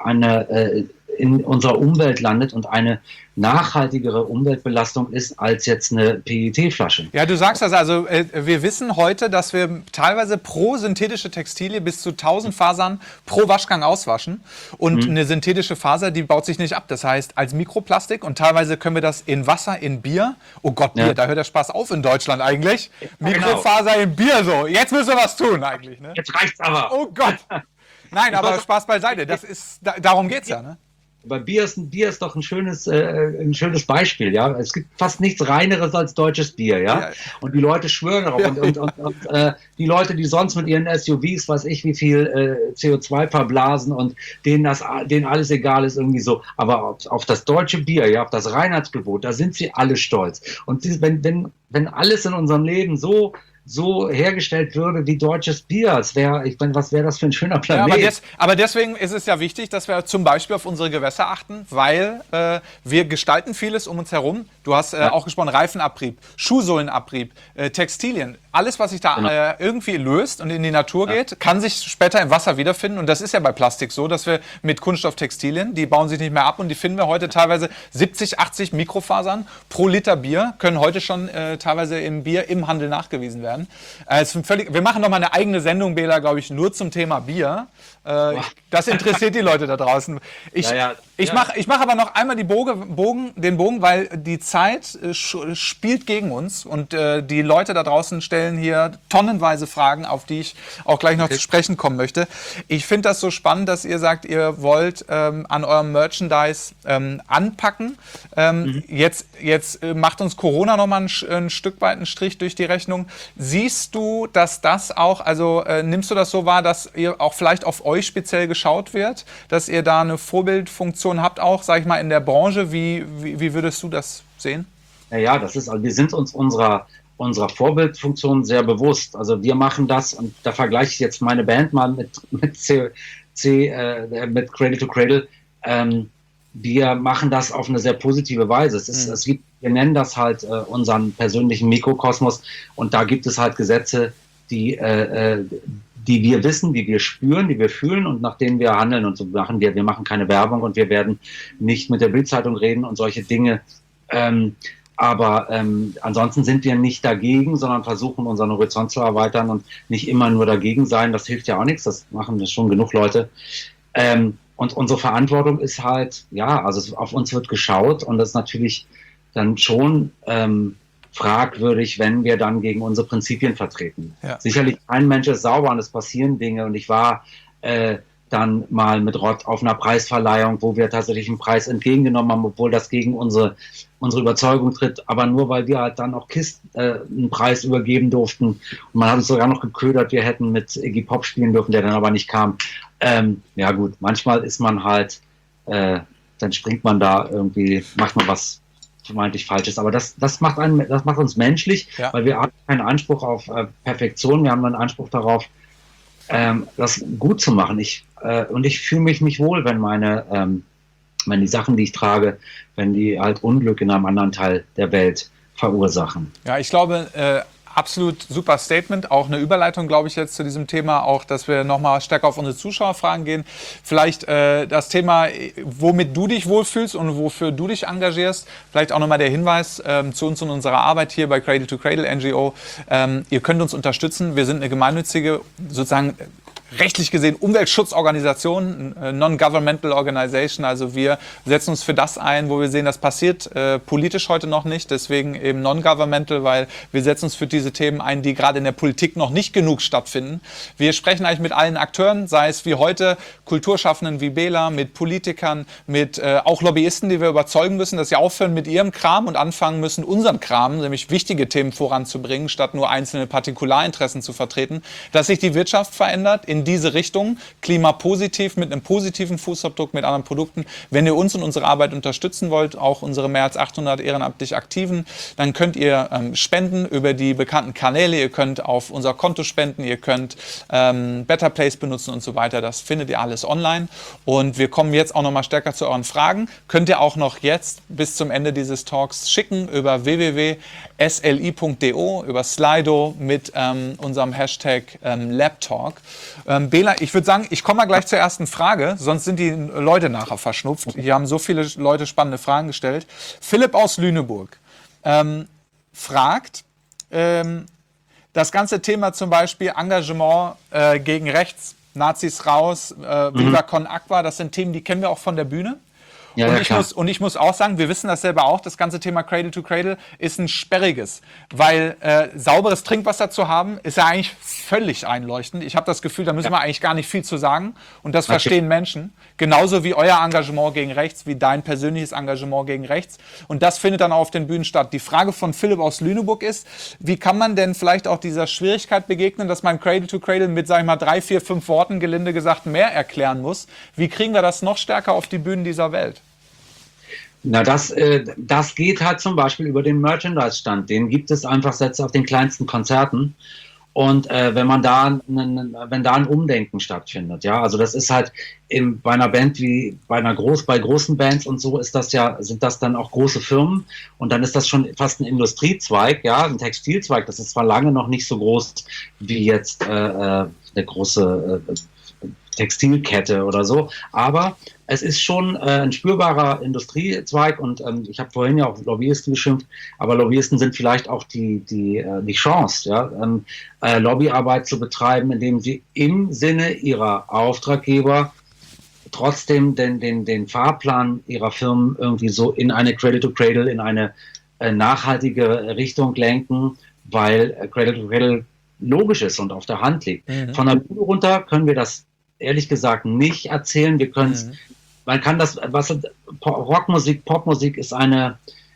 in unserer Umwelt landet und eine nachhaltigere Umweltbelastung ist als jetzt eine PET-Flasche. Ja, du sagst das, also wir wissen heute, dass wir teilweise pro synthetische Textilie bis zu 1000 Fasern pro Waschgang auswaschen, und eine synthetische Faser, die baut sich nicht ab. Das heißt, als Mikroplastik, und teilweise können wir das in Wasser, in Bier, oh Gott, Bier, da hört der Spaß auf in Deutschland eigentlich. Ja, Mikrofaser in Bier, so, jetzt müssen wir was tun eigentlich. Ne? Jetzt reicht's aber. Oh Gott. Nein, aber Spaß beiseite, darum geht's ja, ne? Aber Bier ist doch ein schönes Beispiel, ja. Es gibt fast nichts Reineres als deutsches Bier, ja. Und die Leute schwören darauf. Und die Leute, die sonst mit ihren SUVs, weiß ich, wie viel CO2 verblasen und denen alles egal ist, irgendwie so. Aber auf das deutsche Bier, ja, auf das Reinheitsgebot, da sind sie alle stolz. Und wenn alles in unserem Leben so hergestellt würde wie deutsches Bier. Was wäre das für ein schöner Planet? Ja, aber deswegen ist es ja wichtig, dass wir zum Beispiel auf unsere Gewässer achten, weil wir gestalten vieles um uns herum. Du hast auch gesprochen, Reifenabrieb, Schuhsohlenabrieb, Textilien. Alles, was sich da irgendwie löst und in die Natur geht, kann sich später im Wasser wiederfinden. Und das ist ja bei Plastik so, dass wir mit Kunststofftextilien, die bauen sich nicht mehr ab, und die finden wir heute teilweise 70, 80 Mikrofasern pro Liter Bier, können heute schon teilweise im Bier im Handel nachgewiesen werden. Wir machen noch mal eine eigene Sendung, Bela, glaube ich, nur zum Thema Bier. Das interessiert die Leute da draußen. Ich mache aber noch einmal den Bogen, weil die Zeit spielt gegen uns, und die Leute da draußen stellen hier tonnenweise Fragen, auf die ich auch gleich noch zu sprechen kommen möchte. Ich finde das so spannend, dass ihr sagt, ihr wollt an eurem Merchandise anpacken. Jetzt macht uns Corona noch mal ein Stück weit einen Strich durch die Rechnung. Siehst du, dass das auch, also nimmst du das so wahr, dass ihr auch vielleicht auf euch speziell geschaut wird, dass ihr da eine Vorbildfunktion habt, auch, sag ich mal, in der Branche? Wie würdest du das sehen? Ja, wir sind uns unserer Vorbildfunktion sehr bewusst. Also wir machen das, und da vergleiche ich jetzt meine Band mal mit Cradle to Cradle. Wir machen das auf eine sehr positive Weise. Wir nennen das halt unseren persönlichen Mikrokosmos, und da gibt es halt Gesetze, die wir wissen, die wir spüren, die wir fühlen und nach denen wir handeln, und so machen wir. Wir machen keine Werbung, und wir werden nicht mit der Bildzeitung reden und solche Dinge. Aber ansonsten sind wir nicht dagegen, sondern versuchen, unseren Horizont zu erweitern und nicht immer nur dagegen sein. Das hilft ja auch nichts, das machen schon genug Leute. Und unsere Verantwortung ist halt, also auf uns wird geschaut, und das ist natürlich dann schon fragwürdig, wenn wir dann gegen unsere Prinzipien vertreten. Ja. Sicherlich, kein Mensch ist sauber und es passieren Dinge, und ich war dann mal mit Rott auf einer Preisverleihung, wo wir tatsächlich einen Preis entgegengenommen haben, obwohl das gegen unsere Überzeugung tritt, aber nur weil wir halt dann auch einen Preis übergeben durften, und man hat uns sogar noch geködert, wir hätten mit Iggy Pop spielen dürfen, der dann aber nicht kam. Ja gut, manchmal ist man halt, dann springt man da irgendwie, macht man was vermeintlich Falsches, aber das macht uns menschlich, weil wir haben keinen Anspruch auf Perfektion, wir haben einen Anspruch darauf, das gut zu machen. Und ich fühle mich nicht wohl, wenn die Sachen, die ich trage, wenn die halt Unglück in einem anderen Teil der Welt verursachen. Ja, ich glaube, absolut super Statement. Auch eine Überleitung, glaube ich, jetzt zu diesem Thema. Auch, dass wir nochmal stärker auf unsere Zuschauerfragen gehen. Vielleicht das Thema, womit du dich wohlfühlst und wofür du dich engagierst. Vielleicht auch nochmal der Hinweis zu uns und unserer Arbeit hier bei Cradle to Cradle NGO. Ihr könnt uns unterstützen. Wir sind eine gemeinnützige, sozusagen rechtlich gesehen Umweltschutzorganisation, Non-Governmental Organization. Also wir setzen uns für das ein, wo wir sehen, das passiert politisch heute noch nicht. Deswegen eben Non-Governmental, weil wir setzen uns für diese Themen ein, die gerade in der Politik noch nicht genug stattfinden. Wir sprechen eigentlich mit allen Akteuren, sei es wie heute Kulturschaffenden wie Bela, mit Politikern, mit auch Lobbyisten, die wir überzeugen müssen, dass sie aufhören mit ihrem Kram und anfangen müssen, unseren Kram, nämlich wichtige Themen voranzubringen, statt nur einzelne Partikularinteressen zu vertreten, dass sich die Wirtschaft verändert in diese Richtung, klimapositiv, mit einem positiven Fußabdruck, mit anderen Produkten. Wenn ihr uns und unsere Arbeit unterstützen wollt, auch unsere mehr als 800 ehrenamtlich Aktiven, dann könnt ihr spenden über die bekannten Kanäle, ihr könnt auf unser Konto spenden, ihr könnt Better Place benutzen und so weiter. Das findet ihr alles online. Und wir kommen jetzt auch noch mal stärker zu euren Fragen. Könnt ihr auch noch jetzt bis zum Ende dieses Talks schicken über www.sli.do, über Slido mit unserem Hashtag LabTalk. Bela, ich würde sagen, ich komme mal gleich zur ersten Frage, sonst sind die Leute nachher verschnupft. Hier haben so viele Leute spannende Fragen gestellt. Philipp aus Lüneburg fragt, das ganze Thema zum Beispiel Engagement gegen rechts, Nazis raus, Viva Con Aqua, das sind Themen, die kennen wir auch von der Bühne. Ja, und ich muss auch sagen, wir wissen das selber auch, das ganze Thema Cradle to Cradle ist ein sperriges, weil sauberes Trinkwasser zu haben, ist ja eigentlich völlig einleuchtend. Ich habe das Gefühl, da müssen wir eigentlich gar nicht viel zu sagen und das verstehen Menschen. Genauso wie euer Engagement gegen rechts, wie dein persönliches Engagement gegen rechts. Und das findet dann auch auf den Bühnen statt. Die Frage von Philipp aus Lüneburg ist, wie kann man denn vielleicht auch dieser Schwierigkeit begegnen, dass man Cradle to Cradle mit, sag ich mal, 3, 4, 5 Worten, gelinde gesagt, mehr erklären muss? Wie kriegen wir das noch stärker auf die Bühnen dieser Welt? Na, das geht halt zum Beispiel über den Merchandise-Stand. Den gibt es einfach selbst auf den kleinsten Konzerten. Und wenn da ein Umdenken stattfindet, ja, also das ist halt bei einer Band wie bei großen Bands und so sind das dann auch große Firmen und dann ist das schon fast ein Industriezweig, ja, ein Textilzweig. Das ist zwar lange noch nicht so groß wie jetzt eine große Textilkette oder so, aber es ist schon ein spürbarer Industriezweig und ich habe vorhin ja auch Lobbyisten geschimpft, aber Lobbyisten sind vielleicht auch die Chance, ja, Lobbyarbeit zu betreiben, indem sie im Sinne ihrer Auftraggeber trotzdem den Fahrplan ihrer Firmen irgendwie so in eine Cradle to Cradle, in eine nachhaltige Richtung lenken, weil Cradle to Cradle logisch ist und auf der Hand liegt. Von der Bühne runter können wir das ehrlich gesagt nicht erzählen. Wir können man kann das, Rockmusik, Popmusik ist ein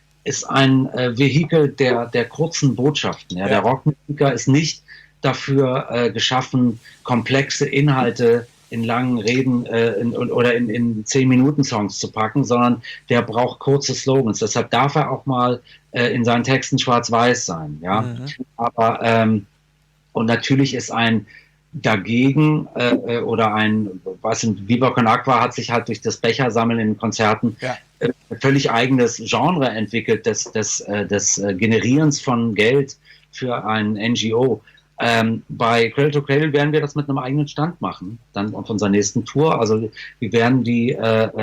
Vehikel der kurzen Botschaften. Ja? Der Rockmusiker ist nicht dafür geschaffen, komplexe Inhalte in langen Reden oder in 10-Minuten-Songs zu packen, sondern der braucht kurze Slogans. Deshalb darf er auch mal in seinen Texten schwarz-weiß sein. Ja? Aber und natürlich ist ein dagegen oder Viva Con Aqua hat sich halt durch das Bechersammeln in Konzerten völlig eigenes Genre entwickelt, des Generierens von Geld für ein NGO. Bei Cradle to Cradle werden wir das mit einem eigenen Stand machen, dann auf unserer nächsten Tour. Also wir werden die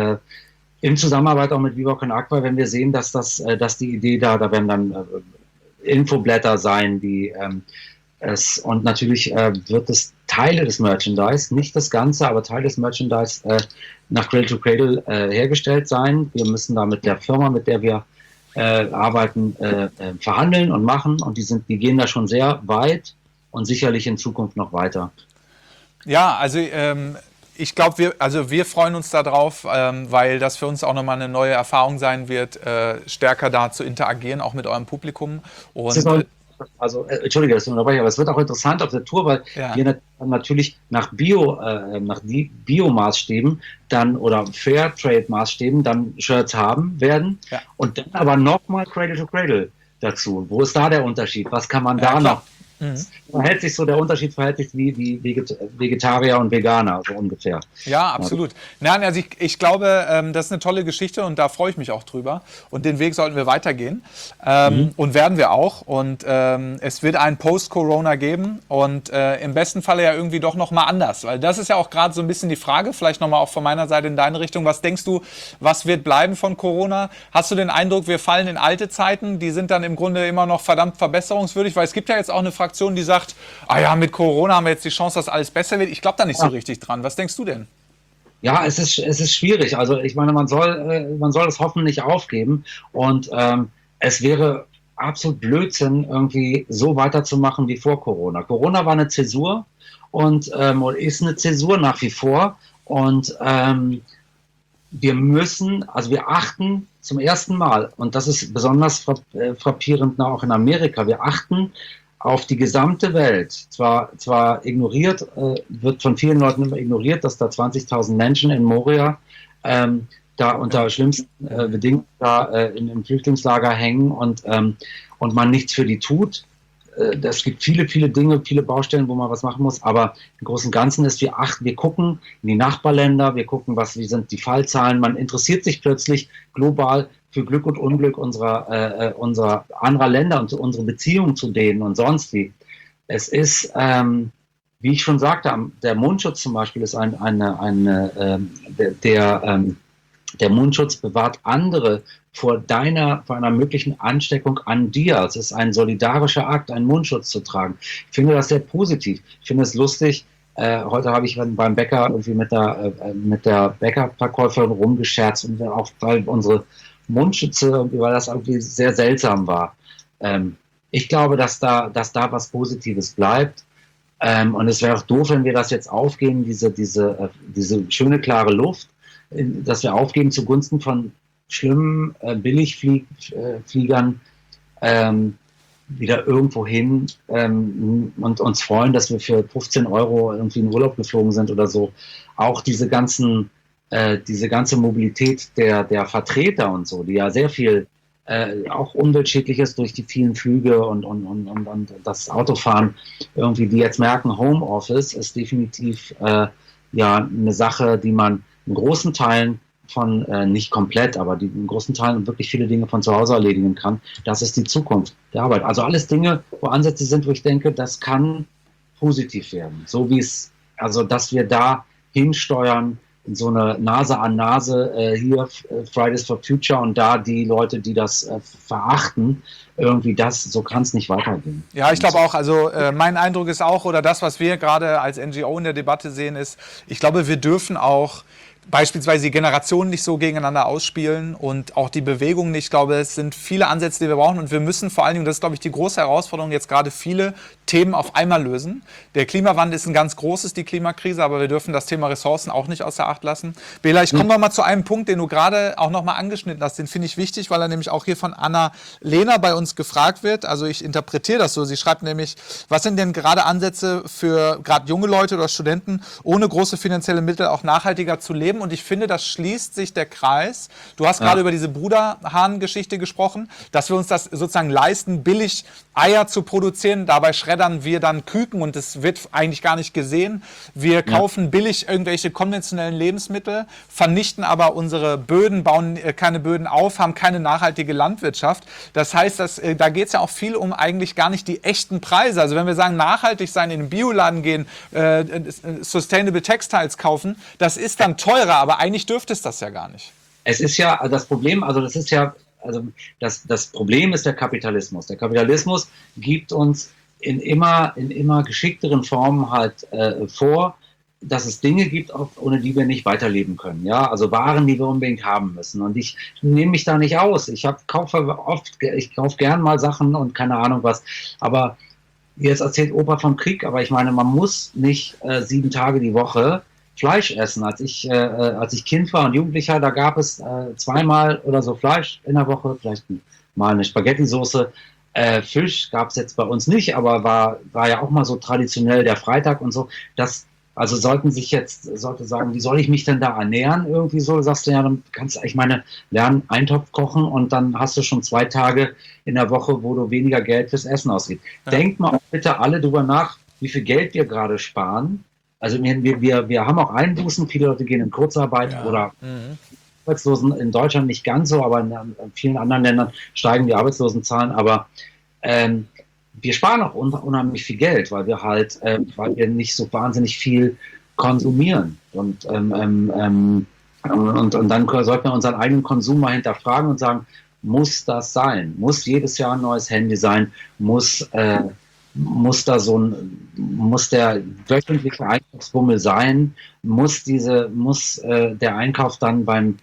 in Zusammenarbeit auch mit Viva Con Aqua, wenn wir sehen, dass die Idee da werden dann Infoblätter sein, die und natürlich wird es Teile des Merchandise, nicht das Ganze, aber Teile des Merchandise nach Cradle to Cradle hergestellt sein. Wir müssen da mit der Firma, mit der wir arbeiten, verhandeln und machen und die gehen da schon sehr weit und sicherlich in Zukunft noch weiter. Ja, also ich glaube, wir freuen uns darauf, weil das für uns auch nochmal eine neue Erfahrung sein wird, stärker da zu interagieren, auch mit eurem Publikum. Und Entschuldige, das unterbreche, aber es wird auch interessant auf der Tour, weil wir natürlich nach Bio-Maßstäben dann oder Fairtrade-Maßstäben dann Shirts haben werden und dann aber nochmal Cradle to Cradle dazu. Wo ist da der Unterschied? Was kann man da noch Verhält sich so, der Unterschied verhält sich wie Vegetarier und Veganer, so ungefähr. Ja, absolut. Nein, also ich glaube, das ist eine tolle Geschichte und da freue ich mich auch drüber. Und den Weg sollten wir weitergehen. Und werden wir auch. Und es wird ein Post-Corona geben und im besten Falle ja irgendwie doch nochmal anders. Weil das ist ja auch gerade so ein bisschen die Frage, vielleicht nochmal auch von meiner Seite in deine Richtung. Was denkst du, was wird bleiben von Corona? Hast du den Eindruck, wir fallen in alte Zeiten? Die sind dann im Grunde immer noch verdammt verbesserungswürdig? Weil es gibt ja jetzt auch eine Fraktion, die sagt, ah ja, mit Corona haben wir jetzt die Chance, dass alles besser wird. Ich glaube da nicht so richtig dran. Was denkst du denn? Ja, es ist schwierig. Also ich meine, man soll das Hoffen nicht aufgeben. Und es wäre absolut Blödsinn, irgendwie so weiterzumachen wie vor Corona. Corona war eine Zäsur und ist eine Zäsur nach wie vor. Und wir achten zum ersten Mal, und das ist besonders frappierend auch in Amerika, wir achten auf die gesamte Welt. Zwar ignoriert, wird von vielen Leuten immer ignoriert, dass da 20.000 Menschen in Moria da unter schlimmsten Bedingungen im Flüchtlingslager hängen und man nichts für die tut. Es gibt viele, viele Dinge, viele Baustellen, wo man was machen muss, aber im Großen und Ganzen ist, wir gucken in die Nachbarländer, wir gucken, wie sind die Fallzahlen, man interessiert sich plötzlich global für Glück und Unglück unserer anderer Länder und unsere Beziehungen zu denen und sonst wie. Es ist, wie ich schon sagte, der Mundschutz zum Beispiel ist der Mundschutz bewahrt andere vor einer möglichen Ansteckung an dir. Es ist ein solidarischer Akt, einen Mundschutz zu tragen. Ich finde das sehr positiv. Ich finde es lustig. Heute habe ich beim Bäcker irgendwie mit der Bäckerverkäuferin rumgescherzt und auch weil unsere Mundschütze, weil das irgendwie sehr seltsam war. Ich glaube, dass da was Positives bleibt. Und es wäre auch doof, wenn wir das jetzt aufgeben, diese schöne, klare Luft, dass wir aufgeben zugunsten von schlimmen Billigfliegern wieder irgendwo hin und uns freuen, dass wir für 15 Euro irgendwie in Urlaub geflogen sind oder so. Auch diese ganze Mobilität der Vertreter und so, die ja sehr viel auch umweltschädlich ist durch die vielen Flüge und das Autofahren, irgendwie, die jetzt merken, Homeoffice ist definitiv eine Sache, die man in großen Teilen nicht komplett, aber die in großen Teilen wirklich viele Dinge von zu Hause erledigen kann. Das ist die Zukunft der Arbeit. Also alles Dinge, wo Ansätze sind, wo ich denke, das kann positiv werden. So wie dass wir da hinsteuern, in so eine Nase an Nase, hier Fridays for Future und da die Leute, die das verachten, irgendwie so kann es nicht weitergehen. Ja, ich glaube auch, also mein Eindruck ist auch, oder das, was wir gerade als NGO in der Debatte sehen, ist, ich glaube, wir dürfen auch beispielsweise die Generationen nicht so gegeneinander ausspielen und auch die Bewegung nicht. Ich glaube, es sind viele Ansätze, die wir brauchen und wir müssen vor allen Dingen, das ist, glaube ich, die große Herausforderung, jetzt gerade viele Themen auf einmal lösen. Der Klimawandel ist ein ganz großes, die Klimakrise, aber wir dürfen das Thema Ressourcen auch nicht außer Acht lassen. Bela, ich komme mal zu einem Punkt, den du gerade auch nochmal angeschnitten hast. Den finde ich wichtig, weil er nämlich auch hier von Anna-Lena bei uns gefragt wird. Also ich interpretiere das so. Sie schreibt nämlich, was sind denn gerade Ansätze für gerade junge Leute oder Studenten, ohne große finanzielle Mittel auch nachhaltiger zu leben? Und ich finde, das schließt sich der Kreis. Du hast gerade über diese Bruderhahn-Geschichte gesprochen, dass wir uns das sozusagen leisten, billig Eier zu produzieren. Dabei schreddern wir dann Küken und es wird eigentlich gar nicht gesehen. Wir kaufen billig irgendwelche konventionellen Lebensmittel, vernichten aber unsere Böden, bauen keine Böden auf, haben keine nachhaltige Landwirtschaft. Das heißt, da geht es ja auch viel um eigentlich gar nicht die echten Preise. Also wenn wir sagen, nachhaltig sein, in den Bioladen gehen, Sustainable Textiles kaufen, das ist dann teurer, aber eigentlich dürfte es das ja gar nicht. Es ist ja das Problem, das Problem ist der Kapitalismus. Der Kapitalismus gibt uns in immer geschickteren Formen halt vor, dass es Dinge gibt, ohne die wir nicht weiterleben können. Ja, also Waren, die wir unbedingt haben müssen. Und ich nehme mich da nicht aus. Ich kaufe gern mal Sachen und keine Ahnung was. Aber jetzt erzählt Opa vom Krieg, aber ich meine, man muss nicht 7 Tage die Woche Fleisch essen. Als ich Kind war und Jugendlicher, da gab es 2-mal oder so Fleisch in der Woche, vielleicht mal eine Spaghetti-Soße. Fisch gab es jetzt bei uns nicht, aber war ja auch mal so traditionell der Freitag und so. Das Also sollte sagen, wie soll ich mich denn da ernähren? Irgendwie so, sagst du ja, dann kannst du eigentlich lernen, Eintopf kochen und dann hast du schon 2 Tage in der Woche, wo du weniger Geld fürs Essen ausgibst. Ja. Denkt mal auch bitte alle drüber nach, wie viel Geld wir gerade sparen. Also wir haben auch Einbußen, viele Leute gehen in Kurzarbeit oder Arbeitslosen in Deutschland nicht ganz so, aber in vielen anderen Ländern steigen die Arbeitslosenzahlen, aber wir sparen auch unheimlich viel Geld, weil wir nicht so wahnsinnig viel konsumieren. Und dann sollten wir unseren eigenen Konsum mal hinterfragen und sagen, muss das sein? Muss jedes Jahr ein neues Handy sein? Muss der wöchentliche Einkaufsbummel sein? Muss der Einkauf dann beim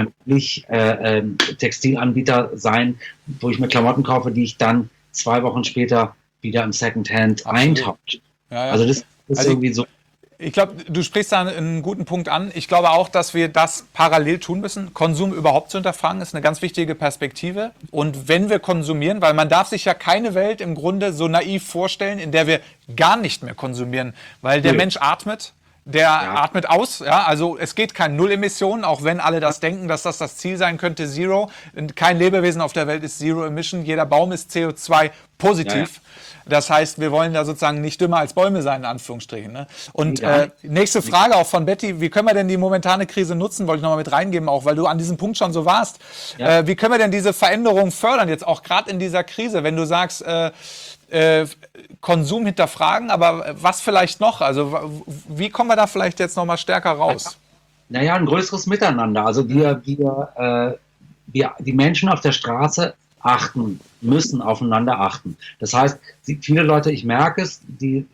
Textilanbieter sein, wo ich mir Klamotten kaufe, die ich dann 2 Wochen später wieder im Secondhand eintausche? Ja. Also das ist irgendwie so. Ich glaube, du sprichst da einen guten Punkt an. Ich glaube auch, dass wir das parallel tun müssen. Konsum überhaupt zu hinterfragen, ist eine ganz wichtige Perspektive. Und wenn wir konsumieren, weil man darf sich ja keine Welt im Grunde so naiv vorstellen, in der wir gar nicht mehr konsumieren, weil der Mensch atmet. Atmet aus, ja, also es geht kein Null-Emissionen, auch wenn alle das denken, dass das Ziel sein könnte, Zero. Kein Lebewesen auf der Welt ist Zero Emission, jeder Baum ist CO2-positiv. Das heißt, wir wollen da sozusagen nicht dümmer als Bäume sein, in Anführungsstrichen. Ne? Und nächste Frage auch von Betty, wie können wir denn die momentane Krise nutzen, wollte ich nochmal mit reingeben, auch weil du an diesem Punkt schon so warst. Ja. Wie können wir denn diese Veränderung fördern, jetzt auch gerade in dieser Krise, wenn du sagst, Konsum hinterfragen, aber was vielleicht noch? Also wie kommen wir da vielleicht jetzt nochmal stärker raus? Naja, ein größeres Miteinander. Also die Menschen auf der Straße müssen aufeinander achten. Das heißt, viele Leute, ich merke es,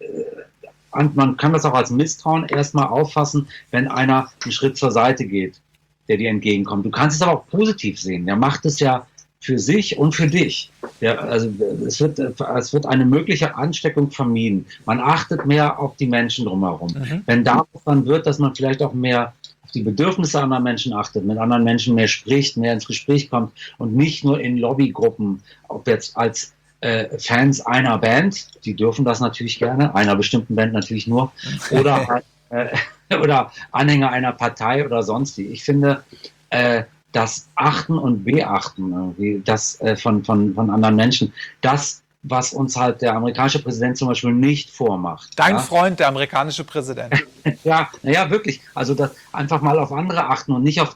man kann das auch als Misstrauen erstmal auffassen, wenn einer einen Schritt zur Seite geht, der dir entgegenkommt. Du kannst es aber auch positiv sehen. Der macht es ja für sich und für dich. Es wird eine mögliche Ansteckung vermieden. Man achtet mehr auf die Menschen drumherum. Wenn daraus dann wird, dass man vielleicht auch mehr auf die Bedürfnisse anderer Menschen achtet, mit anderen Menschen mehr spricht, mehr ins Gespräch kommt und nicht nur in Lobbygruppen, ob jetzt als Fans einer Band, die dürfen das natürlich gerne, einer bestimmten Band natürlich nur, oder Anhänger einer Partei oder sonst wie. Ich finde, das Achten und Beachten irgendwie, das von anderen Menschen, das, was uns halt der amerikanische Präsident zum Beispiel nicht vormacht. Dein Freund, der amerikanische Präsident. Ja, wirklich. Also das einfach mal auf andere achten und nicht auf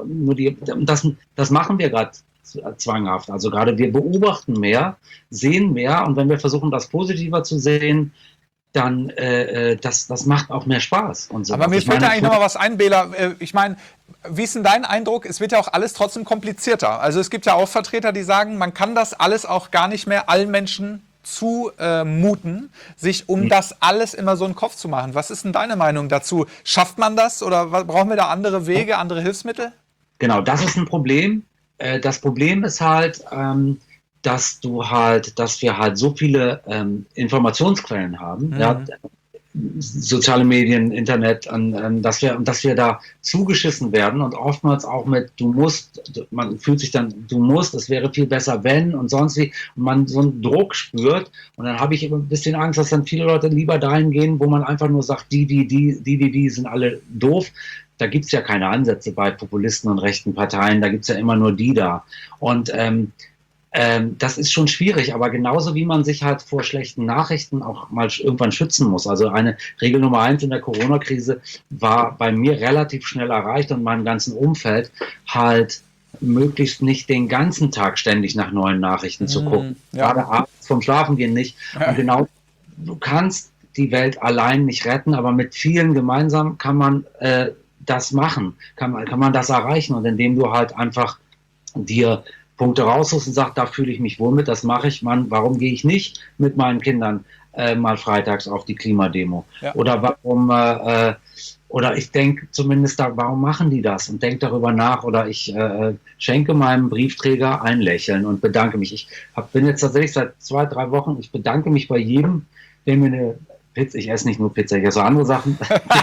das machen wir gerade zwanghaft. Also gerade wir beobachten mehr, sehen mehr und wenn wir versuchen, das positiver zu sehen, dann das macht auch mehr Spaß. Und so. Aber mir fällt da eigentlich noch mal was ein, Bela. Ich meine, wie ist denn dein Eindruck? Es wird ja auch alles trotzdem komplizierter. Also es gibt ja auch Vertreter, die sagen, man kann das alles auch gar nicht mehr allen Menschen zumuten, sich um das alles immer so einen Kopf zu machen. Was ist denn deine Meinung dazu? Schafft man das oder brauchen wir da andere Wege, andere Hilfsmittel? Genau, das ist ein Problem. Das Problem ist halt, dass wir halt so viele Informationsquellen haben, ja, soziale Medien, Internet, dass wir da zugeschissen werden und oftmals auch mit man fühlt sich dann, es wäre viel besser, wenn und sonst wie, und man so einen Druck spürt und dann habe ich immer ein bisschen Angst, dass dann viele Leute lieber dahin gehen, wo man einfach nur sagt, die sind alle doof. Da gibt's ja keine Ansätze bei Populisten und rechten Parteien, da gibt's ja immer nur die da. Und das ist schon schwierig, aber genauso wie man sich halt vor schlechten Nachrichten auch mal irgendwann schützen muss. Also eine Regel Nummer 1 in der Corona-Krise war bei mir relativ schnell erreicht und meinem ganzen Umfeld halt möglichst nicht den ganzen Tag ständig nach neuen Nachrichten zu gucken. Ja. Gerade abends vom Schlafengehen nicht. Und genau, du kannst die Welt allein nicht retten, aber mit vielen gemeinsam kann man das machen, kann man das erreichen und indem du halt einfach dir Punkte raussuchst und sagst, da fühle ich mich wohl mit, das mache ich, warum gehe ich nicht mit meinen Kindern mal freitags auf die Klimademo? Ja. Oder oder ich denke zumindest, warum machen die das? Und denke darüber nach. Oder ich schenke meinem Briefträger ein Lächeln und bedanke mich. Ich bin jetzt tatsächlich seit 2-3 Wochen, ich bedanke mich bei jedem, der mir eine Pizza, ich esse nicht nur Pizza, ich esse andere Sachen,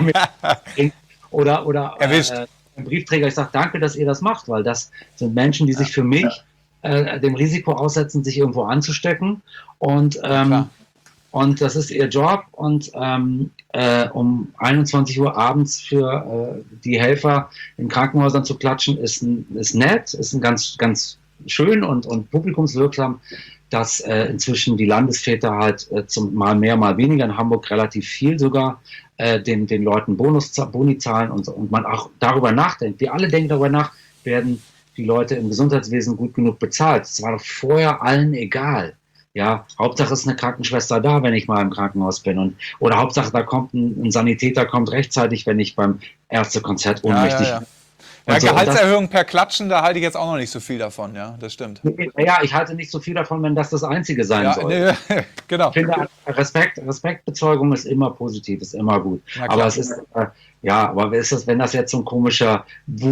oder ein Briefträger, ich sage, danke, dass ihr das macht, weil das sind Menschen, die sich für mich dem Risiko aussetzen, sich irgendwo anzustecken. Und und das ist ihr Job und um 21 Uhr abends für die Helfer in Krankenhäusern zu klatschen, ist nett, ist ein ganz schön und publikumswirksam, dass inzwischen die Landesväter halt mal mehr, mal weniger, in Hamburg relativ viel sogar, den Leuten Boni zahlen und man auch darüber nachdenkt. Wir alle denken darüber nach, werden die Leute im Gesundheitswesen gut genug bezahlt. Es war doch vorher allen egal. Ja, Hauptsache ist eine Krankenschwester da, wenn ich mal im Krankenhaus bin. Oder Hauptsache, da kommt ein Sanitäter, kommt rechtzeitig, wenn ich beim Ärztekonzert ohnmächtig bin. Ja, Gehaltserhöhung per Klatschen, da halte ich jetzt auch noch nicht so viel davon, ja, das stimmt. Ja, ich halte nicht so viel davon, wenn das Einzige sein soll. Nee, genau. Ich finde, Respektbezeugung ist immer positiv, ist immer gut. Aber es ist, aber ist das, wenn das jetzt so ein komischer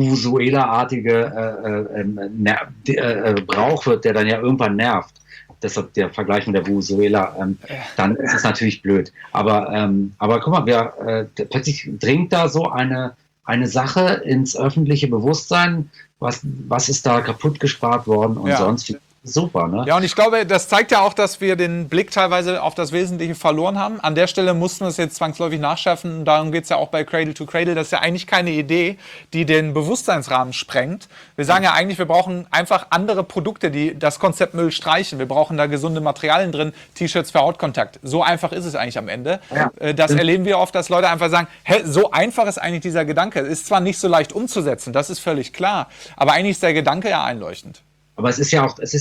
Vuvuzuela-artige Brauch wird, der dann ja irgendwann nervt, deshalb der Vergleich mit der Vuvuzuela, dann ist es natürlich blöd. Aber guck mal, plötzlich dringt da so eine Sache ins öffentliche Bewusstsein, was ist da kaputt gespart worden und sonst. Super, ne? Ja, und ich glaube, das zeigt ja auch, dass wir den Blick teilweise auf das Wesentliche verloren haben. An der Stelle mussten wir es jetzt zwangsläufig nachschärfen. Darum geht es ja auch bei Cradle to Cradle. Das ist ja eigentlich keine Idee, die den Bewusstseinsrahmen sprengt. Wir sagen ja eigentlich, wir brauchen einfach andere Produkte, die das Konzept Müll streichen. Wir brauchen da gesunde Materialien drin, T-Shirts für Hautkontakt. So einfach ist es eigentlich am Ende. Ja. Das erleben wir oft, dass Leute einfach sagen, hey, so einfach ist eigentlich dieser Gedanke. Ist zwar nicht so leicht umzusetzen, das ist völlig klar, aber eigentlich ist der Gedanke ja einleuchtend. Aber es ist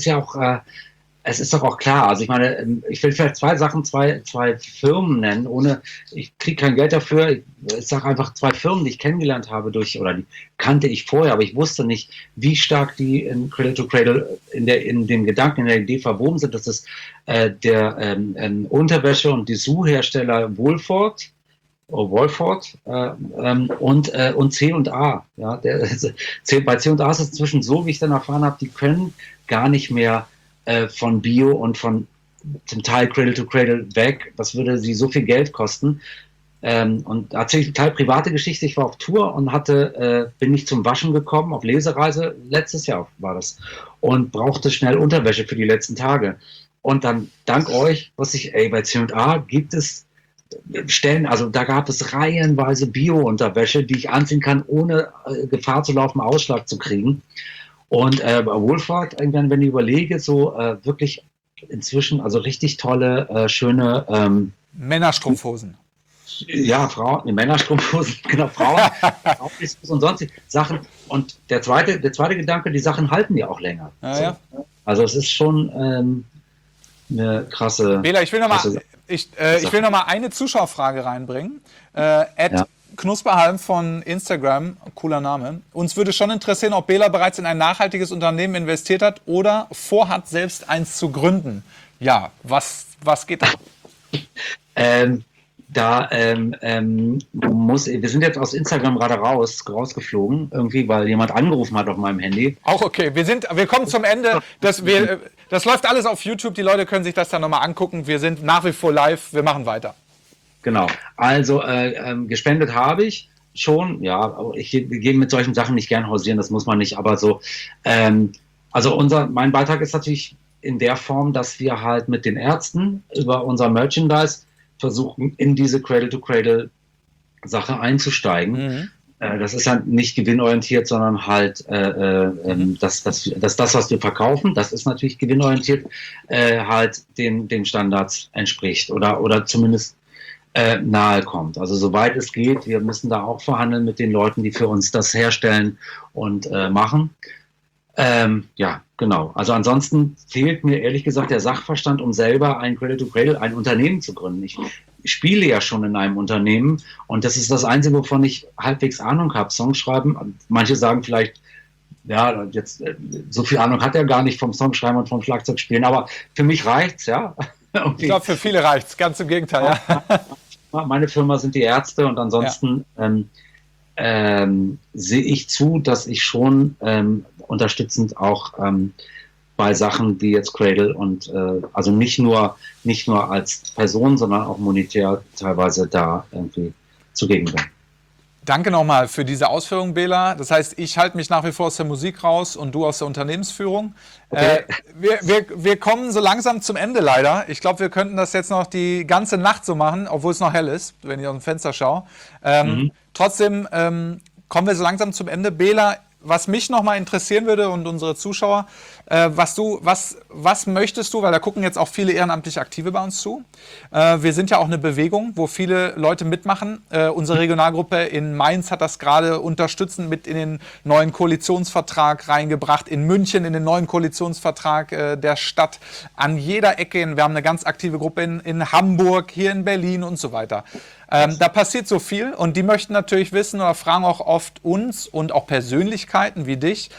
doch auch klar. Also ich meine, ich will vielleicht zwei Firmen nennen, ich kriege kein Geld dafür. Ich sage einfach zwei Firmen, die ich kennengelernt habe die kannte ich vorher, aber ich wusste nicht, wie stark die in Cradle to Cradle in dem Gedanken, in der Idee verwoben sind. Das ist der Unterwäsche- und Dessous-Hersteller Wolford und C&A. Ja, bei C&A ist es inzwischen so, wie ich dann erfahren habe, die können gar nicht mehr von Bio und von zum Teil Cradle to Cradle weg. Das würde sie so viel Geld kosten. Und da erzähle ich eine total private Geschichte. Ich war auf Tour und bin nicht zum Waschen gekommen, auf Lesereise, letztes Jahr war das, und brauchte schnell Unterwäsche für die letzten Tage. Und dann, dank euch, bei C&A gibt es also da gab es reihenweise Bio-Unterwäsche, die ich anziehen kann, ohne Gefahr zu laufen, Ausschlag zu kriegen. Und bei Wolford, wenn ich überlege, so wirklich inzwischen, also richtig tolle, schöne Männerstrumpfhosen. Ja, Männerstrumpfhosen, genau, Frauen und sonstige Sachen. Und der zweite Gedanke, die Sachen halten ja auch länger. Ja. Also es ist schon eine krasse... Bela, ich will noch mal eine Zuschauerfrage reinbringen. Knusperhalm von Instagram, cooler Name. Uns würde schon interessieren, ob Bela bereits in ein nachhaltiges Unternehmen investiert hat oder vorhat, selbst eins zu gründen. Ja, was geht da? Wir sind jetzt aus Instagram gerade rausgeflogen, irgendwie, weil jemand angerufen hat auf meinem Handy. Auch okay, wir kommen zum Ende. Das läuft alles auf YouTube, die Leute können sich das dann nochmal angucken. Wir sind nach wie vor live, wir machen weiter. Genau, also gespendet habe ich schon, ja, ich gehe mit solchen Sachen nicht gern hausieren, das muss man nicht, aber so, mein Beitrag ist natürlich in der Form, dass wir halt mit den Ärzten über unser Merchandise versuchen, in diese Cradle-to-Cradle-Sache einzusteigen. Mhm. Das ist halt nicht gewinnorientiert, sondern halt das, was wir verkaufen, das ist natürlich gewinnorientiert, halt den Standards entspricht oder zumindest nahe kommt. Also soweit es geht, wir müssen da auch verhandeln mit den Leuten, die für uns das herstellen und machen. Ja, genau. Also ansonsten fehlt mir ehrlich gesagt der Sachverstand, um selber ein Cradle to Cradle, ein Unternehmen zu gründen. Ich spiele ja schon in einem Unternehmen und das ist das Einzige, wovon ich halbwegs Ahnung habe. Songschreiben, manche sagen vielleicht, ja, jetzt so viel Ahnung hat er gar nicht vom Songschreiben und vom Schlagzeugspielen, aber für mich reicht's, ja. Ich glaube, für viele reicht's, ganz im Gegenteil, ja. Meine Firma sind die Ärzte und ansonsten sehe ich zu, dass ich schon unterstützend auch bei Sachen wie jetzt Cradle und also nicht nur als Person, sondern auch monetär teilweise da irgendwie zugegen bin. Danke nochmal für diese Ausführung, Bela. Das heißt, ich halte mich nach wie vor aus der Musik raus und du aus der Unternehmensführung. Okay. Wir kommen so langsam zum Ende leider. Ich glaube, wir könnten das jetzt noch die ganze Nacht so machen, obwohl es noch hell ist, wenn ich aus dem Fenster schaue. Trotzdem kommen wir so langsam zum Ende. Bela, was mich nochmal interessieren würde und unsere Zuschauer, was möchtest du, weil da gucken jetzt auch viele ehrenamtlich Aktive bei uns zu. Wir sind ja auch eine Bewegung, wo viele Leute mitmachen. Unsere Regionalgruppe in Mainz hat das gerade unterstützend mit in den neuen Koalitionsvertrag reingebracht, in München in den neuen Koalitionsvertrag der Stadt, an jeder Ecke. Wir haben eine ganz aktive Gruppe in Hamburg, hier in Berlin und so weiter. Da passiert so viel und die möchten natürlich wissen oder fragen auch oft uns und auch Persönlichkeiten wie dich,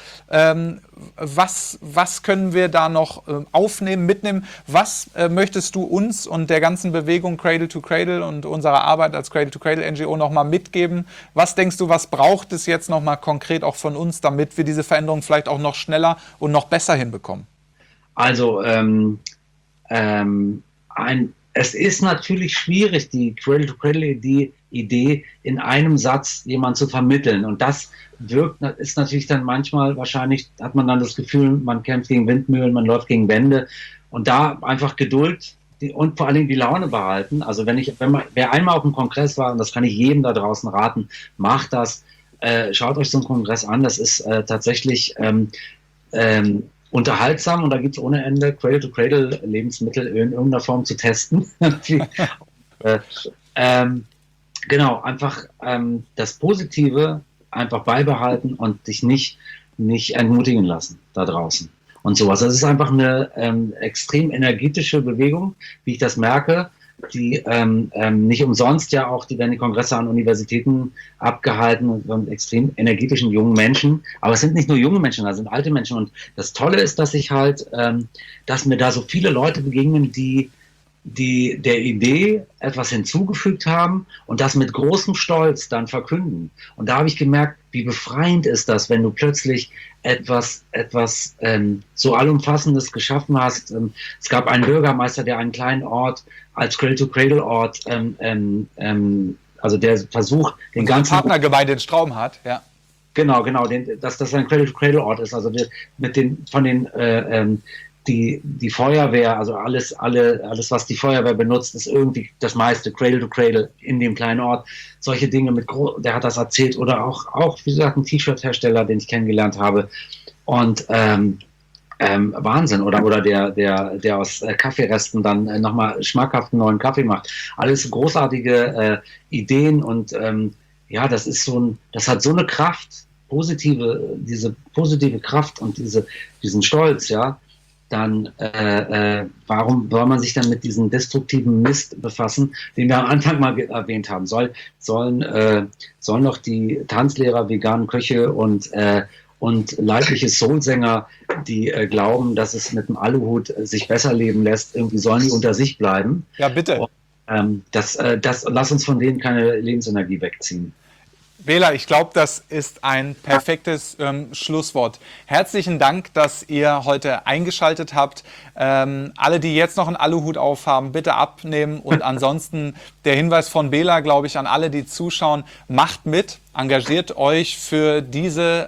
was können wir da noch aufnehmen, mitnehmen? Was möchtest du uns und der ganzen Bewegung Cradle to Cradle und unserer Arbeit als Cradle to Cradle NGO nochmal mitgeben? Was denkst du, was braucht es jetzt nochmal konkret auch von uns, damit wir diese Veränderung vielleicht auch noch schneller und noch besser hinbekommen? Also es ist natürlich schwierig, die Cradle-to-Cradle-Idee in einem Satz jemand zu vermitteln. Und das ist natürlich dann manchmal wahrscheinlich, hat man dann das Gefühl, man kämpft gegen Windmühlen, man läuft gegen Wände. Und da einfach Geduld und vor allen Dingen die Laune behalten. Also wer einmal auf dem Kongress war, und das kann ich jedem da draußen raten, macht das, schaut euch so einen Kongress an. Das ist tatsächlich unterhaltsam und da gibt es ohne Ende Cradle-to-Cradle-Lebensmittel in irgendeiner Form zu testen. Genau, einfach das Positive einfach beibehalten und dich nicht entmutigen lassen da draußen und sowas. Das ist einfach eine extrem energetische Bewegung, wie ich das merke, die nicht umsonst ja auch, die werden die Kongresse an Universitäten abgehalten und von extrem energetischen jungen Menschen. Aber es sind nicht nur junge Menschen, da sind alte Menschen. Und das Tolle ist, dass dass mir da so viele Leute begegnen, die der Idee etwas hinzugefügt haben und das mit großem Stolz dann verkünden. Und da habe ich gemerkt, wie befreiend ist das, wenn du plötzlich etwas so allumfassendes geschaffen hast. Es gab einen Bürgermeister, der einen kleinen Ort als Cradle-to-Cradle-Ort, also der versucht, den ganzen Partnergemeinde in Straubing hat, ja. Genau, dass das ein Cradle-to-Cradle-Ort ist, also die Feuerwehr, also alles, was die Feuerwehr benutzt, ist irgendwie das meiste Cradle to Cradle in dem kleinen Ort. Solche Dinge der hat das erzählt oder auch wie gesagt, ein T-Shirt-Hersteller, den ich kennengelernt habe. Und Wahnsinn. Oder der aus Kaffeeresten dann nochmal schmackhaften neuen Kaffee macht. Alles großartige Ideen und ja, das hat so eine Kraft, diese positive Kraft und diesen Stolz, ja. Dann warum soll man sich dann mit diesem destruktiven Mist befassen, den wir am Anfang mal erwähnt haben? Sollen doch die Tanzlehrer, veganen Köche und leibliche Soulsänger, die glauben, dass es mit dem Aluhut sich besser leben lässt, irgendwie sollen die unter sich bleiben. Ja, bitte. Und, lass uns von denen keine Lebensenergie wegziehen. Bela, ich glaube, das ist ein perfektes Schlusswort. Herzlichen Dank, dass ihr heute eingeschaltet habt. Alle, die jetzt noch einen Aluhut aufhaben, bitte abnehmen. Und ansonsten der Hinweis von Bela, glaube ich, an alle, die zuschauen, macht mit. Engagiert euch für dieses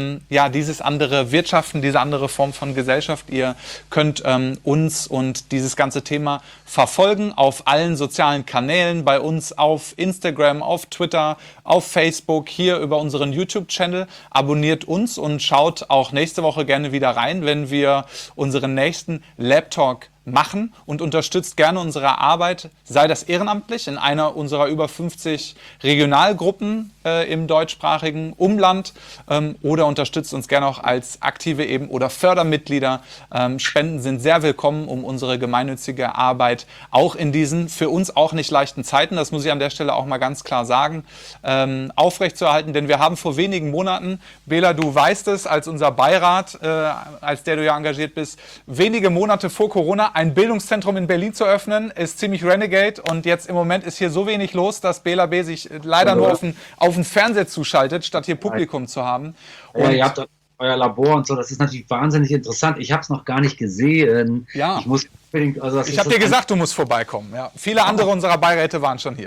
andere Wirtschaften, diese andere Form von Gesellschaft. Ihr könnt uns und dieses ganze Thema verfolgen auf allen sozialen Kanälen, bei uns auf Instagram, auf Twitter, auf Facebook, hier über unseren YouTube-Channel. Abonniert uns und schaut auch nächste Woche gerne wieder rein, wenn wir unseren nächsten Lab Talk machen und unterstützt gerne unsere Arbeit, sei das ehrenamtlich in einer unserer über 50 Regionalgruppen im deutschsprachigen Umland oder unterstützt uns gerne auch als aktive eben oder Fördermitglieder. Spenden sind sehr willkommen, um unsere gemeinnützige Arbeit auch in diesen für uns auch nicht leichten Zeiten, das muss ich an der Stelle auch mal ganz klar sagen, aufrechtzuerhalten, denn wir haben vor wenigen Monaten, Bela, du weißt es, als unser Beirat, als der du ja engagiert bist, wenige Monate vor Corona ein Bildungszentrum in Berlin zu öffnen, ist ziemlich renegade und jetzt im Moment ist hier so wenig los, dass Bela B. sich leider nur auf den Fernseher zuschaltet, statt hier Publikum zu haben. Und ja, ihr habt euer Labor und so, das ist natürlich wahnsinnig interessant. Ich habe es noch gar nicht gesehen. Ja. Ich muss unbedingt, ich habe dir gesagt, du musst vorbeikommen. Ja. Viele andere unserer Beiräte waren schon hier.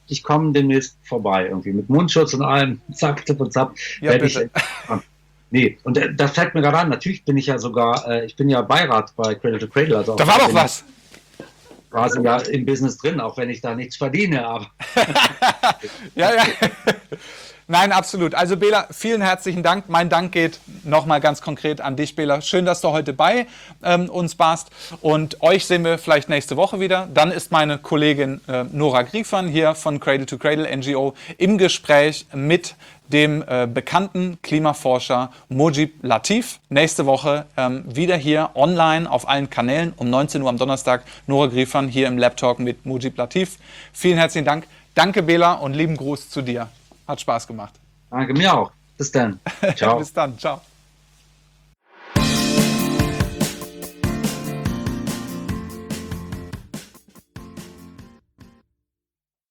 ich komme demnächst vorbei, irgendwie mit Mundschutz und allem, zack, tipp und zapp, Ja, werde ich. bitte. Nee, und das fällt mir gerade an, natürlich bin ich ja sogar, ich bin ja Beirat bei Cradle to Cradle, also Da auch war doch bin was. quasi ja im Business drin, auch wenn ich da nichts verdiene, aber Ja, ja. Nein, absolut. Also Bela, vielen herzlichen Dank. Mein Dank geht nochmal ganz konkret an dich, Bela. Schön, dass du heute bei uns warst. Und euch sehen wir vielleicht nächste Woche wieder. Dann ist meine Kollegin Nora Griefern hier von Cradle to Cradle NGO im Gespräch mit dem bekannten Klimaforscher Mojib Latif. Nächste Woche wieder hier online auf allen Kanälen um 19 Uhr am Donnerstag. Nora Griefern hier im Lab Talk mit Mojib Latif. Vielen herzlichen Dank. Danke, Bela, und lieben Gruß zu dir. Hat Spaß gemacht. danke mir auch. Bis dann. Ciao. Bis dann. Ciao.